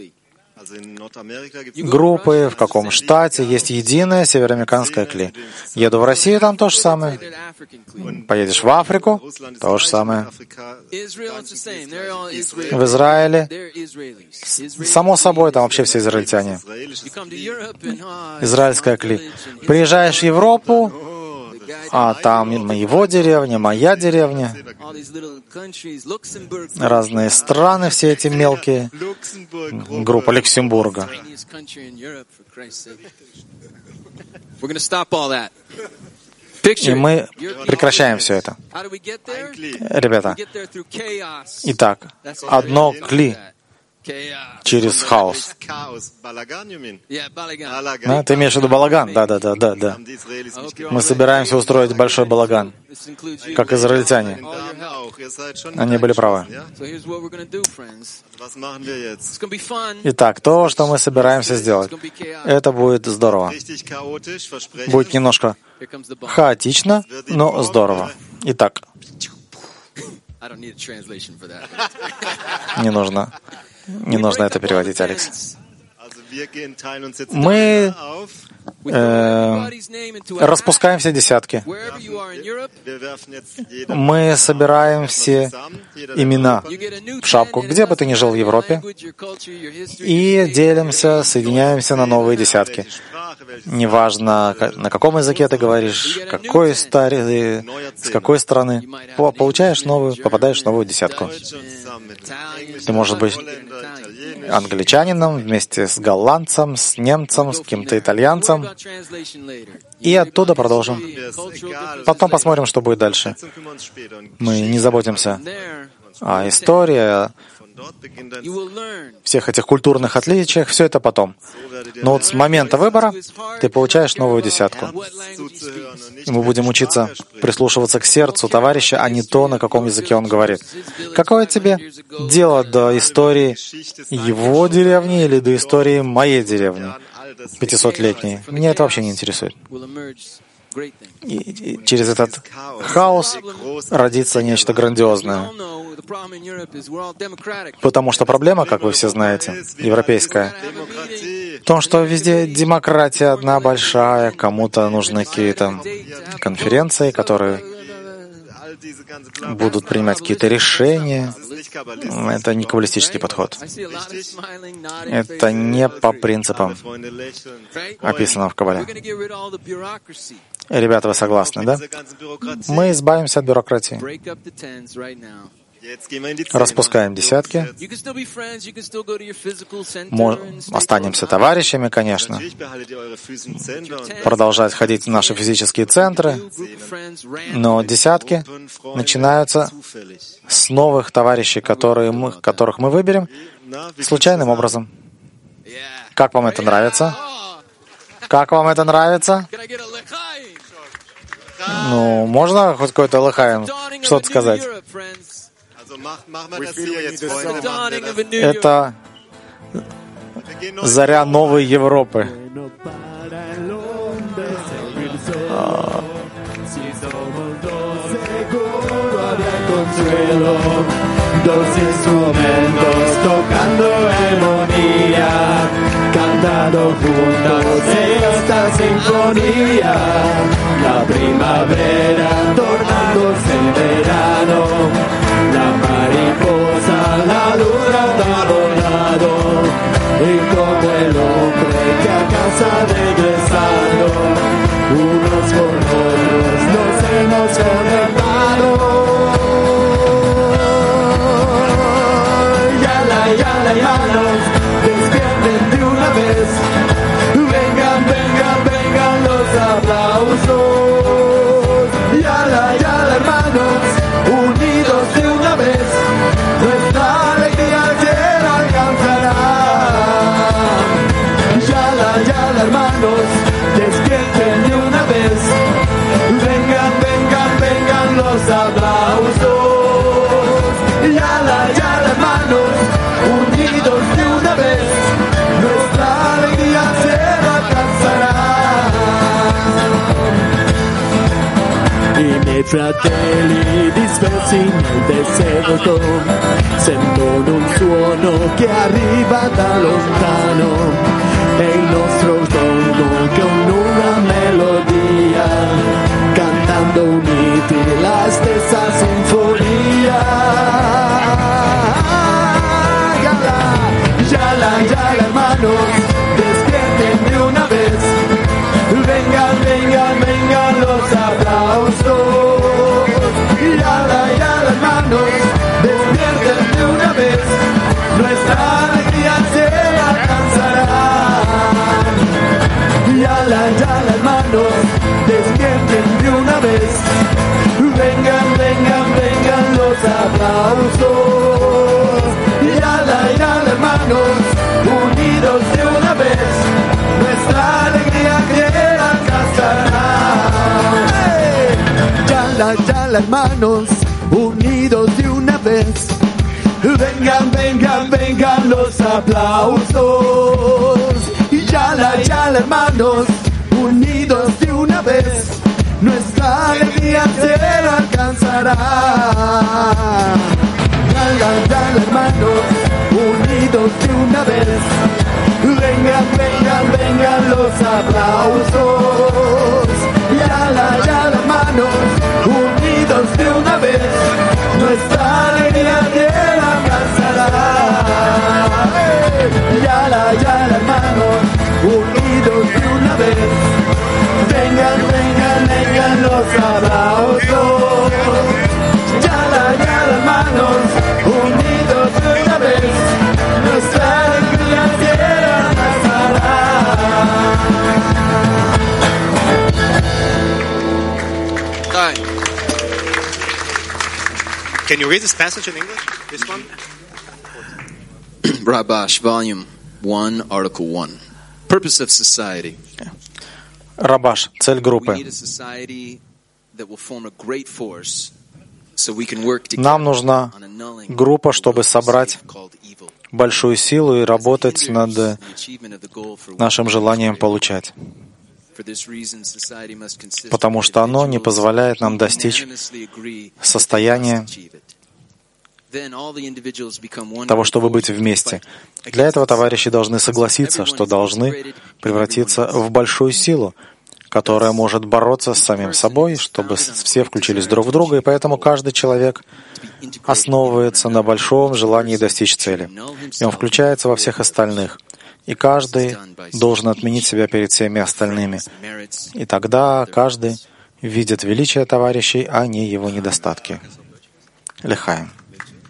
группы, в каком штате, есть единая североамериканская кли. Еду в Россию, там то же самое. Поедешь в Африку, то же самое. В Израиле, само собой, там вообще все израильтяне. Израильская кли. Приезжаешь в Европу, а там его деревня, моя деревня, разные страны, все эти мелкие, группа Люксембурга. И мы прекращаем все это. Ребята, итак, одно кли через хаос. А, ты имеешь в виду балаган? Да, да, да, да, да. Мы собираемся устроить большой балаган, как израильтяне. Они были правы. Итак, то, что мы собираемся сделать, это будет здорово. Будет немножко хаотично, но здорово. Итак, не нужно. Не нужно это переводить, Алекс. Мы э, распускаем все десятки. Мы собираем все имена в шапку, где бы ты ни жил в Европе, и делимся, соединяемся на новые десятки. Неважно, на каком языке ты говоришь, какой старый, с какой страны, получаешь новую, попадаешь в новую десятку. Ты можешь быть англичанином вместе с голландцем, с немцем, с каким-то итальянцем. И оттуда продолжим. Потом посмотрим, что будет дальше. Мы не заботимся о истории, всех этих культурных отличиях, все это потом. Но вот с момента выбора ты получаешь новую десятку. И мы будем учиться прислушиваться к сердцу товарища, а не то, на каком языке он говорит. Какое тебе дело до истории его деревни или до истории моей деревни, пятисотлетней? Меня это вообще не интересует. И, и через этот хаос родится нечто грандиозное. Потому что проблема, как вы все знаете, европейская, в том, что везде демократия одна большая, кому-то нужны какие-то конференции, которые будут принимать какие-то решения. Это не каббалистический подход. Это не по принципам, описанным в Каббале. Ребята, вы согласны, да? Мы избавимся от бюрократии. Распускаем десятки. Мы останемся товарищами, конечно. Продолжать ходить в наши физические центры. Но десятки начинаются с новых товарищей, которые мы, которых мы выберем случайным образом. Как вам это нравится? Как вам это нравится? Ну, можно хоть какой-то лыхаем что-то сказать? Это заря новой Европы. Dos instrumentos tocando armonía, cantando juntos esta sinfonía. La primavera tornándose en verano, la mariposa, la luna ha volado, y como el hombre que a casa regresando, unos con otros nos hemos conectado. Hermanos, despierten de una vez. Vengan, vengan, vengan los aplausos. Yala, yala, hermanos, unidos de una vez. Nuestra alegría se alcanzará. Yala, yala, hermanos, despierten de una vez. Vengan, vengan, vengan los aplausos. Yala, yala, hermanos, unidos de una vez, nuestra alegría se alcanzará. I miei fratelli dispersi nel deserto sentono un suono che arriva da lontano, è il nostro gioco con una melodia, cantando uniti la stessa sinfonia. Yala, yala, hermanos, despierten de una vez. Vengan, vengan, vengan los aplausos. Yala, yala, hermanos, despierten de una vez. Nuestra alegría se alcanzará. Yala, yala, hermanos, despierten de una vez. Vengan, vengan, vengan los aplausos. Yala, yala, hermanos, unidos de una vez, nuestra alegría que alcanzará. Hey. Yala, yala, hermanos, unidos de una vez. Vengan, vengan, vengan los aplausos. Yala, yala, hermanos, unidos de una vez, nuestra alegría se alcanzará. Yala, yala, hermanos, unidos de una vez. Vengan, vengan, vengan los aplausos. Yala, yala, hermanos, unidos de una vez. Nuestra alegría te alcanzará. Yala, yala, hermanos, unidos de una vez. Vengan, vengan, vengan los aplausos. Yala, yala, hermanos, unidos de una vez, nuestra alegría se alcanzará. Can you read this passage in English? This one? Rabash, Volume one, Article one. Purpose of society. Рабаш, цель группы. Нам нужна группа, чтобы собрать большую силу и работать над нашим желанием получать. Потому что оно не позволяет нам достичь состояния того, чтобы быть вместе. Для этого товарищи должны согласиться, что должны превратиться в большую силу, которая может бороться с самим собой, чтобы все включились друг в друга, и поэтому каждый человек основывается на большом желании достичь цели. И он включается во всех остальных. И каждый должен отменить себя перед всеми остальными. И тогда каждый видит величие товарищей, а не его недостатки. Лихаем.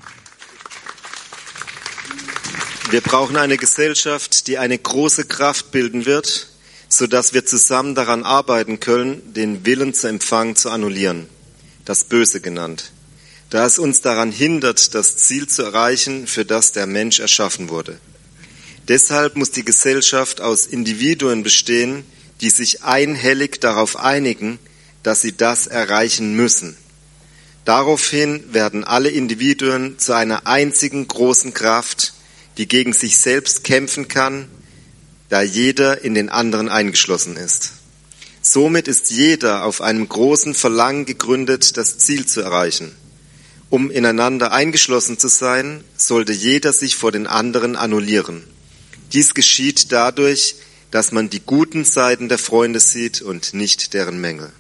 Wir brauchen eine Gesellschaft, die eine große Kraft bilden wird, sodass wir zusammen daran arbeiten können, den Willen zu empfangen zu annullieren, das Böse genannt, da es uns daran hindert, das Ziel zu erreichen, für das der Mensch erschaffen wurde. Deshalb muss die Gesellschaft aus Individuen bestehen, die sich einhellig darauf einigen, dass sie das erreichen müssen. Daraufhin werden alle Individuen zu einer einzigen großen Kraft, die gegen sich selbst kämpfen kann, da jeder in den anderen eingeschlossen ist. Somit ist jeder auf einem großen Verlangen gegründet, das Ziel zu erreichen. Um ineinander eingeschlossen zu sein, sollte jeder sich vor den anderen annullieren. Dies geschieht dadurch, dass man die guten Seiten der Freunde sieht und nicht deren Mängel.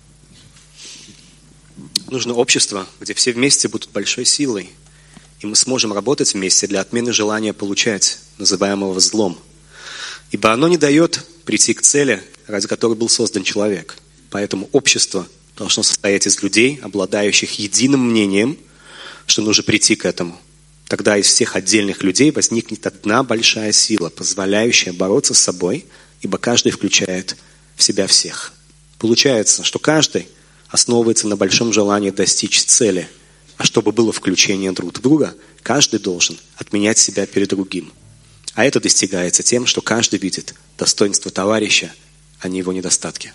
Нужно общество, где все вместе будут большой силой, и мы сможем работать вместе для отмены желания получать, называемого злом. Ибо оно не дает прийти к цели, ради которой был создан человек. Поэтому общество должно состоять из людей, обладающих единым мнением, что нужно прийти к этому. Тогда из всех отдельных людей возникнет одна большая сила, позволяющая бороться с собой, ибо каждый включает в себя всех. Получается, что каждый основывается на большом желании достичь цели, а чтобы было включение друг в друга, каждый должен отменять себя перед другим. А это достигается тем, что каждый видит достоинство товарища, а не его недостатки.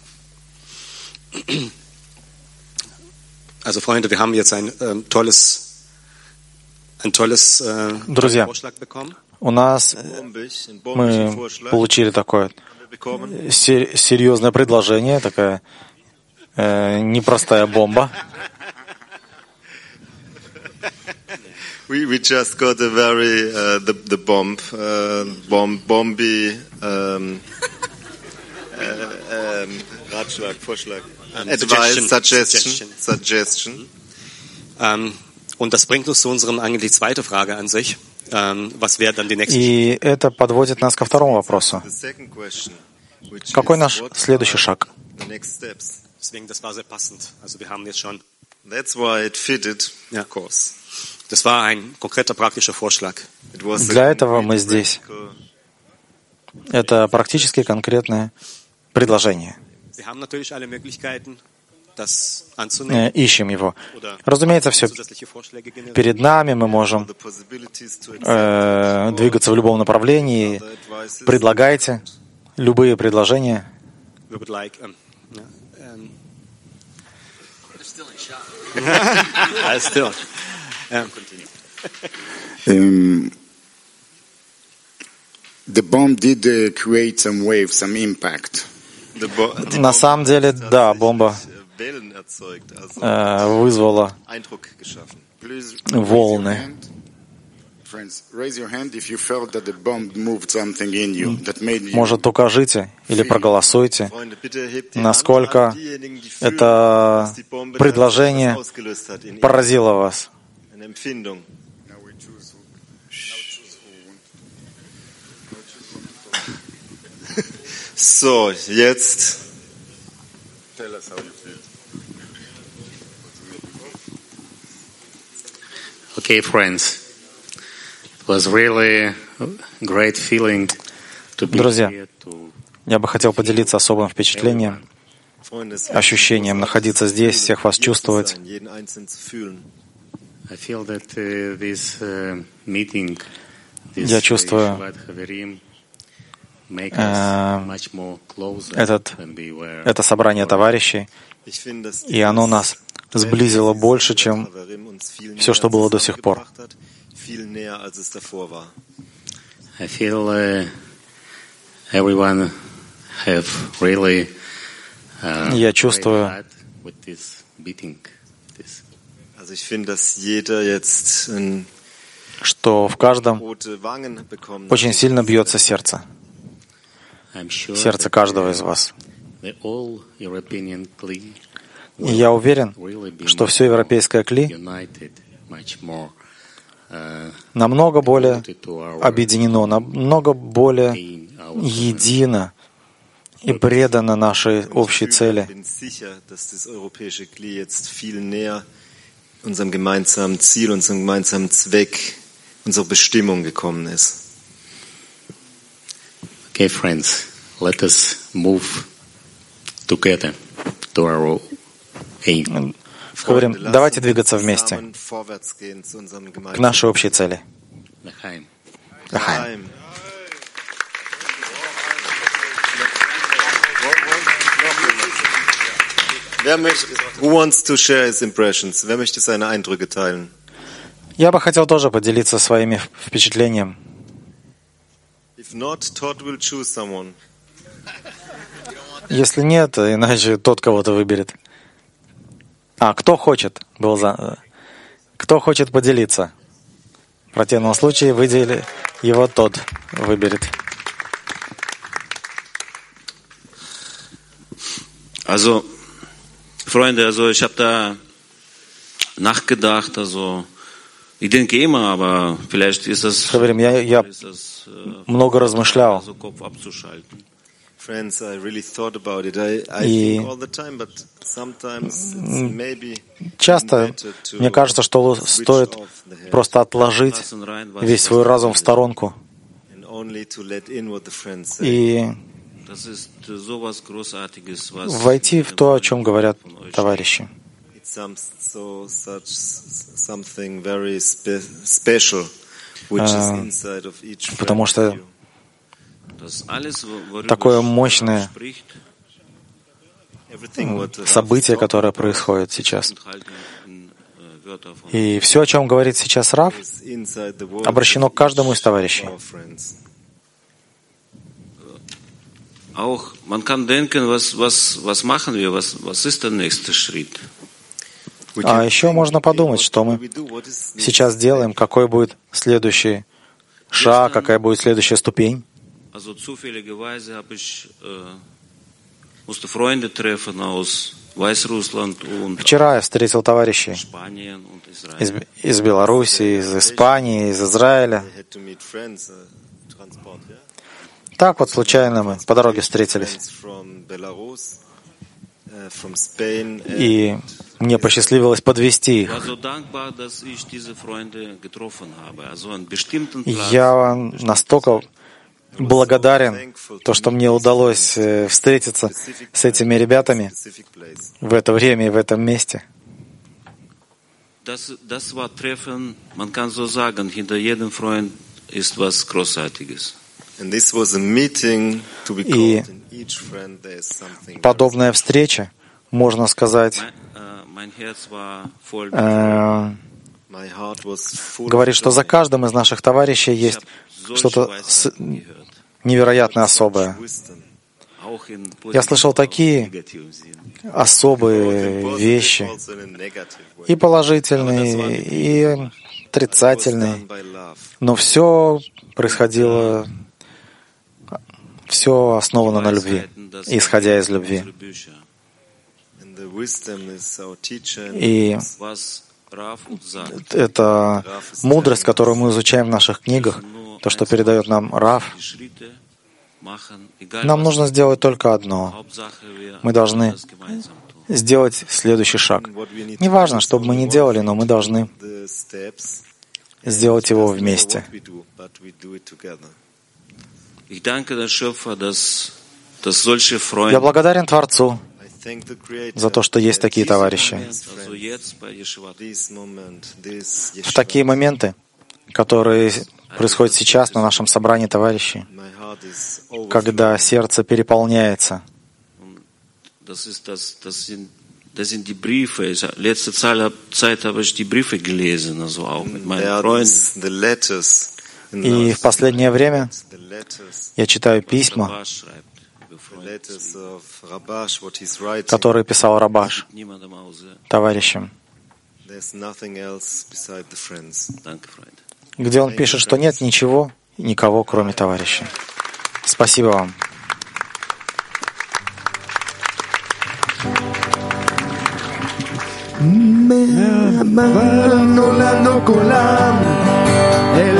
Also Freunde, wir haben jetzt ein äh, tolles Друзья, у нас мы получили такое серьезное предложение, такая э, непростая бомба. We we just got a very uh, the the bomb uh, bomb bomby um, uh, um, Ratschlag, Vorschlag, um, advice, suggestion, suggestion. Um, Und das bringt uns zu unserem eigentlich zweite Frage an sich. Was wäre dann die nächste? И это подводит нас ко второму вопросу. Какой наш следующий шаг? Deswegen, das war sehr passend. Also wir haben jetzt schon. That's why it fitted, ja. Of course. Das war ein konkreter praktischer Vorschlag. Для этого мы здесь. Это практически конкретное предложение. Wir haben natürlich alle Möglichkeiten. Ищем его. Разумеется, все перед нами, мы можем э, двигаться в любом направлении. Предлагайте любые предложения. um, the bomb did uh, create some waves, some impact. На самом деле, да, бомба вызвала волны. Может, укажите или проголосуйте, насколько это предложение поразило вас. So, jetzt. Tell us how you feel. Okay, friends. It was really great feeling to be Друзья, here to... я бы хотел поделиться особым впечатлением, ощущением находиться здесь, всех вас чувствовать. I feel that uh, this uh, meeting, this Я чувствую Этот, это собрание товарищей, и оно нас сблизило больше, чем все, что было до сих пор. I feel uh, everyone have really uh, Я чувствую, with this beating, this. Also ich finde, dass jeder jetzt ein что в каждом очень сильно бьется сердце. Сердце каждого из вас. И я уверен, что все европейское кли намного более объединено, намного более едино и предано нашей общей цели. Unserem gemeinsamen Ziel, unserem gemeinsamen Zweck, unserer Bestimmung gekommen ist. Okay, friends, let us move together to our aim. Говорим, давайте двигаться вместе к нашей общей цели. Лахаим. Лахаим. Who wants to share his impressions? Wer möchte seine Eindrücke teilen? Я бы хотел тоже поделиться своими впечатлениями. If not, Todd will choose someone. Если нет, иначе тот кого-то выберет. А, кто хочет? Был за... Кто хочет поделиться? В противном случае выдели его тот выберет. Also, Freunde, also ich habe da nachgedacht, also ich denke immer, aber vielleicht ist das, Говорим, я, я ist das много размышлял. also Kopf abzuschalten. Friends, I really thought about it. I, I И think all the time, but sometimes it's maybe часто better to мне кажется, что switch стоит off the head просто отложить весь свой разум в сторонку and only to let in what the friends say. и Das ist sowas Großartiges, was войти в то, о чем говорят товарищи. It's some, so, such something very spe- special, which is inside of each friend. Потому что das alles, worüber такое мощное Everything what the событие, которое происходит сейчас. И все, о чем говорит сейчас Рав, is inside the world обращено к каждому из товарищей. of our friends. Auch man kann denken, was, was, was machen wir, was, was ist der nächste Schritt? А еще можно подумать, что мы сейчас делаем, какой будет следующий шаг, какая будет следующая ступень. Also zufälligerweise habe ich äh, musste Freunde treffen aus Weißrussland und Вчера я встретил товарищей Spanien und Israel. из, из Белоруссии, из Испании, из Израиля. They had to meet friends, uh, transport, yeah? Так вот случайно мы по дороге встретились. Friends from Belarus, uh, from Spain, and И мне посчастливилось подвести Ich war их. so dankbar, dass ich diese Freunde getroffen habe. Also an bestimmten Platz. Я настолько благодарен, то, что мне удалось э, встретиться с этими ребятами в это время и в этом месте. Das, das war Treffen, man kann so sagen, hinter jedem Freund ist was Großartiges. And this was a meeting to be И called. In each friend there is something. подобная встреча, можно сказать, Äh, mein Herz war voll. э, My heart was full говорит, of что за каждым из наших товарищей есть что-то с- невероятно особое. auch in Я слышал такие negativen Sinn. особые вещи, also in a negative way. и положительные, и отрицательные, By love. но все происходило, все основано на любви, исходя из любви. And the wisdom is our teacher. And И Was Rav sagt, это мудрость, которую мы изучаем в наших книгах, то, что передает нам Рав, die Schritte machen, egal нам was, нужно сделать только одно. Hauptsache wir Мы должны das gemeinsam tun. сделать следующий шаг. Неважно, что бы мы ни делали, но мы должны the steps сделать его вместе. we do, but we do it together. Ich danke der Schöpfer, dass, dass solche Freunde Я благодарен Творцу I thank the Creator за то, что есть такие товарищи. also jetzt bei Yeshivat this moment, this В такие моменты, которые происходят сейчас на нашем собрании товарищей, my heart is overflowing. когда сердце переполняется. Das ist das, das sind, das sind die Briefe. Ich, letzte Zeit, Zeit habe ich die Briefe gelesen, also auch mit There meinen are Freunden. these- the letters in И last в последнее время the letters, я читаю письма, Rabash schreibt über the Freunde. letters of Rabash, what he's writing. которые писал Рабаш Niemandem Hause. товарищам, There's nothing else beside the friends. Danke, Freunde. где он пишет, что нет ничего и никого, кроме товарищей. Спасибо вам. באנו לנו כולם אל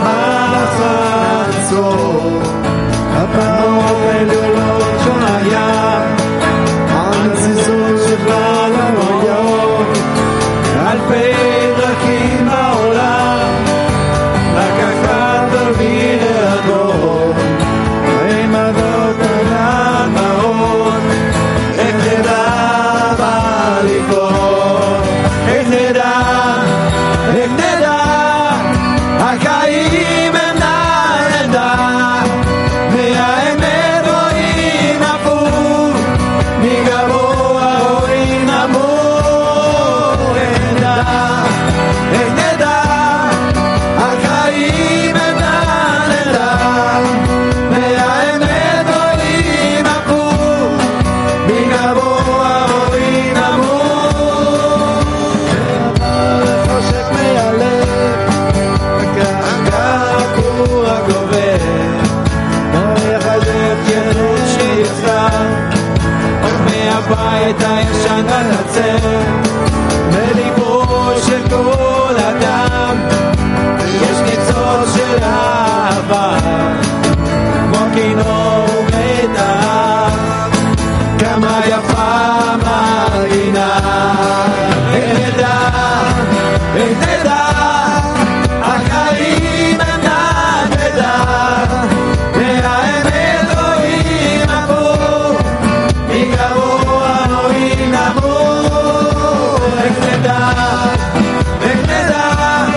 המחנה הזו, הבנות העליונות שהיה, הנציסות שכלל המויות, אלפי דרכים בעולם, לקחת דוד האדום, עם נדע עוד מהבית הישן לצאת בליבו של כל אדם יש ניצוץ של אהבה כמו כינור ומתח כמה יפה מרגינה איך נדע איך נדע החיים הם נדע והאמת רואים עבור מגבוה רואים עבור איך נדע איך נדע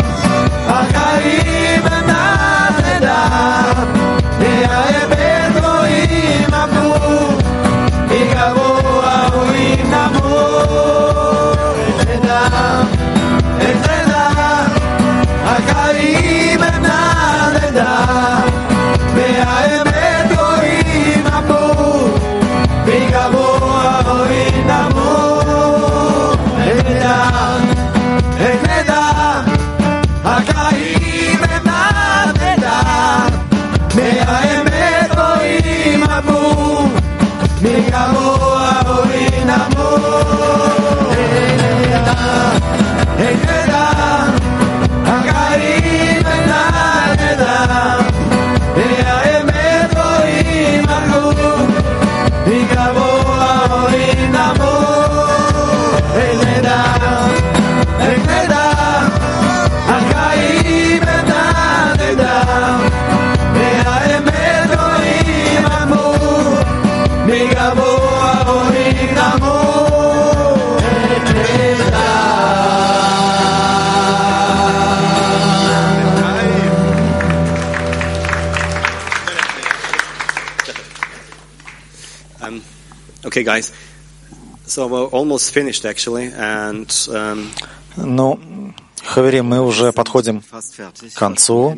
החיים הם נדע והאמת רואים עבור מגבוה רואים עבור איך נדע איך נדע החיים הם נדע והאמת רואים עבור מגבוה רואים עבור איך נדע איך נדע החיים הם נדע והאמת רואים עבור מגבוה רואים עבור איך נדע החיים הם נדע והאמת רואים עבור מגבוה רואים עבור איך נדע איך נדע החיים הם נדע והאמת רואים עבור מגבוה רואים עבור איך נדע Um, okay, guys. So we're almost finished, actually, and um, Ну, Хаверим, мы уже подходим к концу.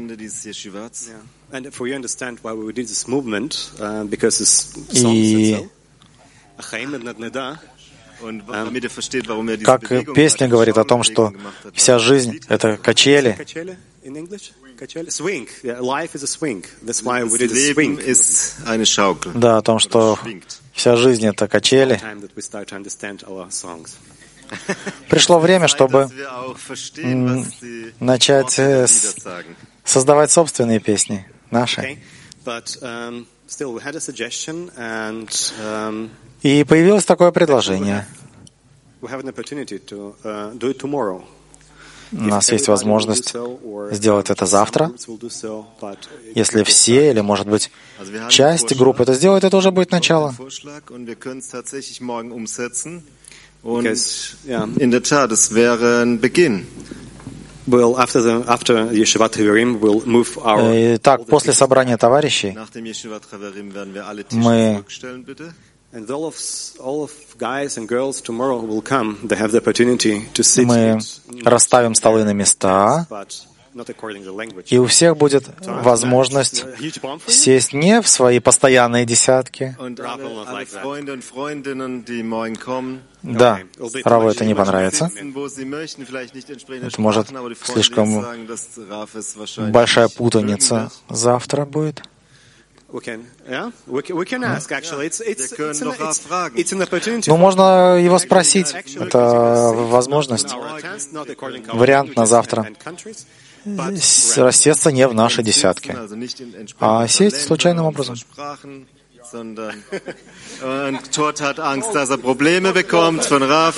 and for you understand why we did this movement, uh, because this song И said so. Achaim et Nada. Und damit ihr versteht, warum er diese как Bewegung песня говорит о том, что вся жизнь — это качели. Kachele in English? Kachele? Swing. Yeah, life is a swing. That's why we Das did a Leben swing. ist eine Schaukel. Да, о том, что вся жизнь — это качели. Time that we start to understand our songs. Пришло время, чтобы Dass wir auch verstehen, м, was die начать э, Lieder с- sagen. создавать собственные песни, наши. Okay, but um, still, we had a suggestion, and um, И появилось такое предложение. we have an opportunity to uh, do it tomorrow. У нас есть возможность сделать это завтра. We'll do so, but Если все, или, может быть, Also wir haben часть den группы это сделает, это уже будет Vorschlag, начало. Vorschlag und wir können es tatsächlich morgen umsetzen. Und Because, yeah. in der Tat, es wäre ein Beginn. Well, after the after Yeshivat Haverim, we'll move our. Итак, после собрания товарищей Nach dem Yeshivat Chaverim werden wir alle Tische мы zurückstellen, bitte. And all of all of guys and girls tomorrow will come. They have the opportunity to sit. мы расставим столы на места, But not according to language. и у всех будет возможность сесть не в свои постоянные десятки. Und alle, alle Freunde und Freundinnen, die morgen kommen, Да, Раву это не понравится. sitzen, wo sie möchten, vielleicht nicht entsprechend der Это может Sprachen, aber die Freunde слишком sagen, dass Rav es wahrscheinlich большая nicht путаница mögen wird. завтра будет. We can, yeah, we can, we can ask. Actually, it's it's Wir können it's an, doch Rav it's, fragen. it's an opportunity. Ну, можно его спросить. Это возможность. Our chance, not according to our Вариант на languages завтра. and countries, but С- Рассесться не в наши десятки, Also nicht in entsprechenden а сесть Ländern случайным und образом. Sprachen, sondern und Todd hat Angst, dass er Probleme bekommt von Rav.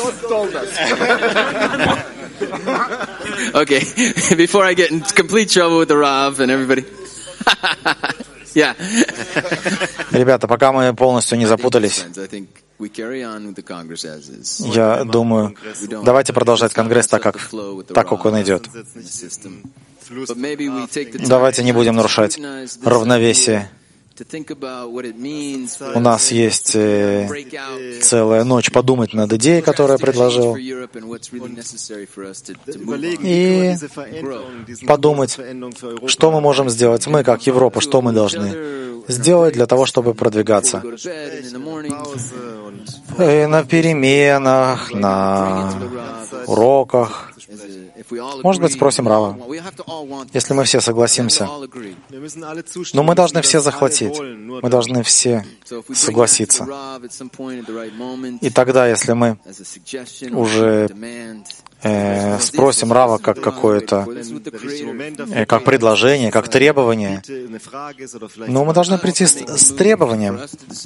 Okay, before I get in complete trouble with the Rav and everybody. Yeah. Ребята, пока мы полностью не запутались, I think we carry on with the Congress as is. я думаю, давайте продолжать Конгресс так, как, так, как он идет. But maybe we take the time Давайте не будем нарушать равновесие. to think about what it means У нас есть э, целая ночь подумать над идеей, которую я предложил, for Europe and what's really necessary for us to, to move Überlegen, on. wie и diese Veränderung, diesen подумать, Veränderung für Europa что мы можем сделать, мы как Европа, что мы должны сделать для того, чтобы продвигаться. Go to bed and in the morning И на переменах, на уроках, as a, Может быть, спросим Рава. Если мы все согласимся, но мы должны все захватить, мы должны все согласиться. И тогда, если мы уже э, спросим Рава как какое-то, э, как предложение, как требование, но мы должны прийти с, с требованием.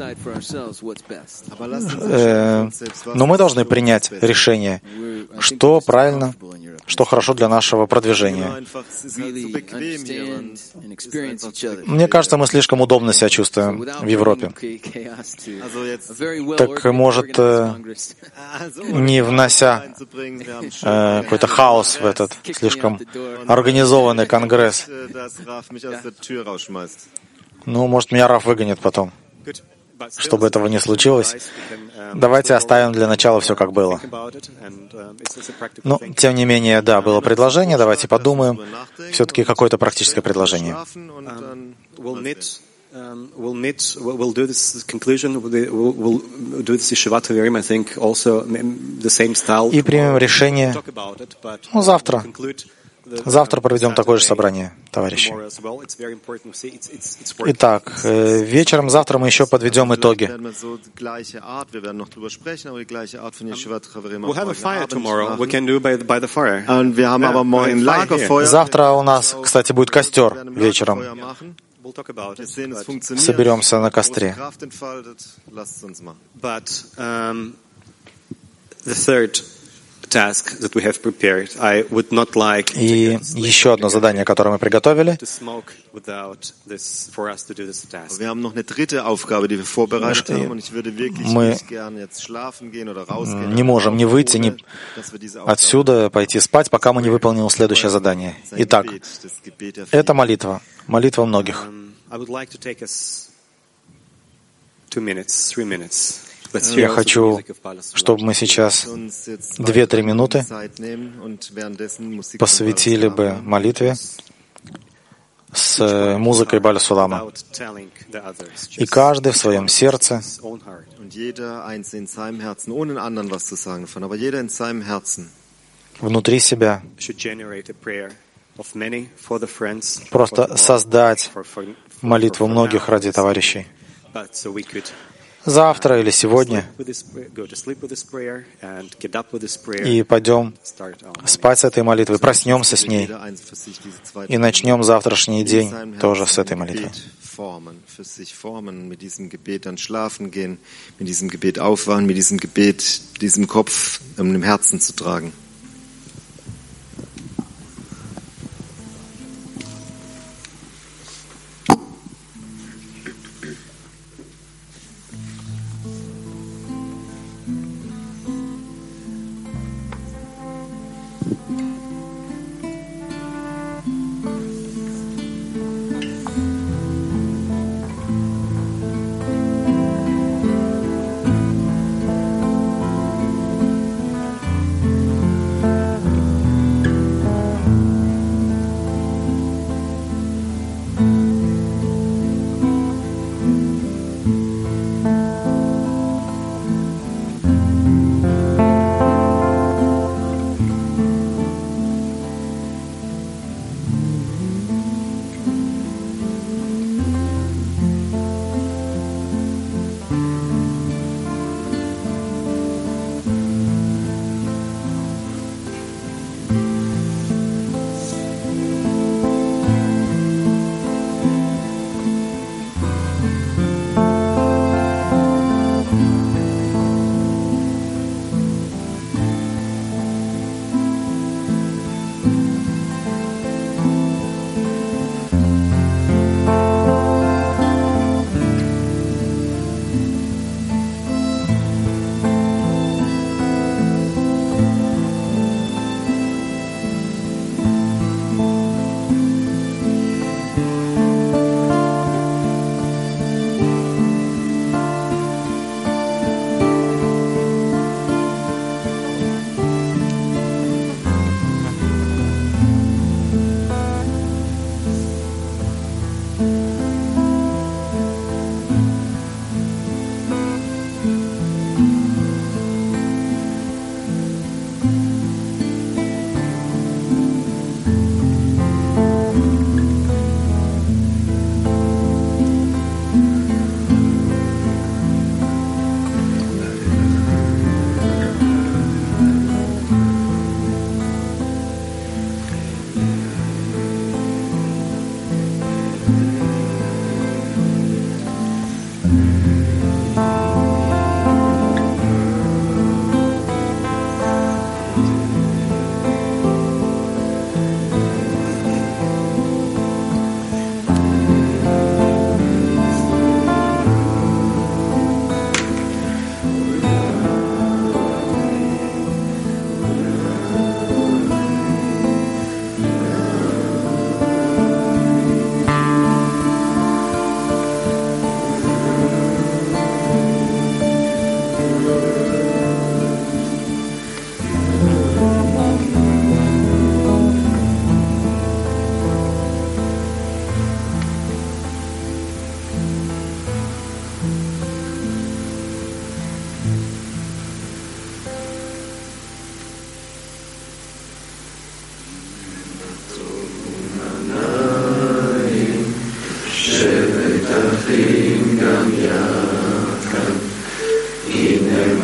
Э, но мы должны принять решение, что правильно, что хорошо для нашего продвижения. Мне кажется, мы слишком удобно себя чувствуем в Европе. Так, может, э, не внося э, какой-то хаос в этот слишком организованный конгресс. Ну, может, меня Раф выгонит потом. Чтобы этого не случилось, давайте оставим для начала все как было. Но, тем не менее, да, было предложение, давайте подумаем. Все-таки какое-то практическое предложение. We'll meet, we'll do this conclusion, we'll do this Yeshivat Haverim, I think, also the same style. И примем решение, ну, завтра. Завтра проведем такое же собрание, товарищи. Итак, вечером завтра мы еще подведем итоги. Завтра у нас, кстати, будет костер вечером. Соберемся на костре. И еще одно задание, которое мы приготовили. Мы не можем не выйти ни отсюда, пойти спать, пока мы не выполним следующее задание. Итак, это молитва. Молитва многих. Я хочу, чтобы мы сейчас две-три минуты посвятили бы молитве с музыкой Баля Сулама. И каждый в своем сердце внутри себя просто создать молитву многих ради товарищей. Завтра или сегодня. И пойдем спать с этой молитвой, проснемся с ней. И начнем завтрашний день тоже с этой молитвы. Mit diesem Gebet dann schlafen gehen, mit diesem Gebet aufwachen, mit diesem Gebet diesen Kopf im Herzen zu tragen.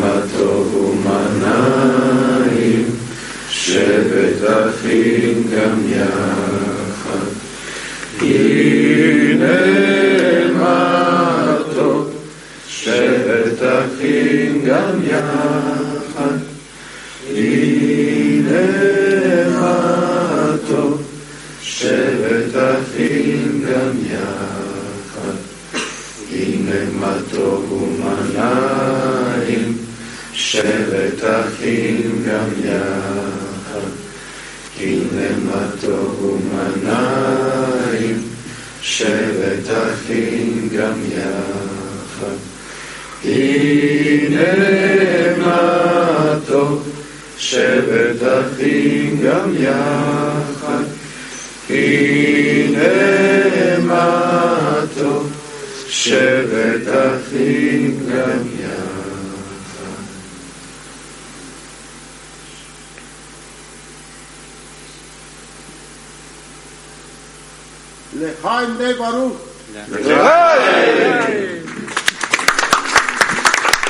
מה טוב ומה נעים, שבת אחים גם יחד. הנה מה טוב, שבת אחים גם יחד. הנה מה טוב, שבת אחים גם יחד. הנה מה טוב ומה נעים, שבת אחים גם יחד. הנה מה טוב ומה נעים, שבת אחים גם יחד. הנה מה טוב, שבת אחים גם יחד. הנה מה טוב, שבת אחים גם יחד. לחיים די ברוך. לחיים.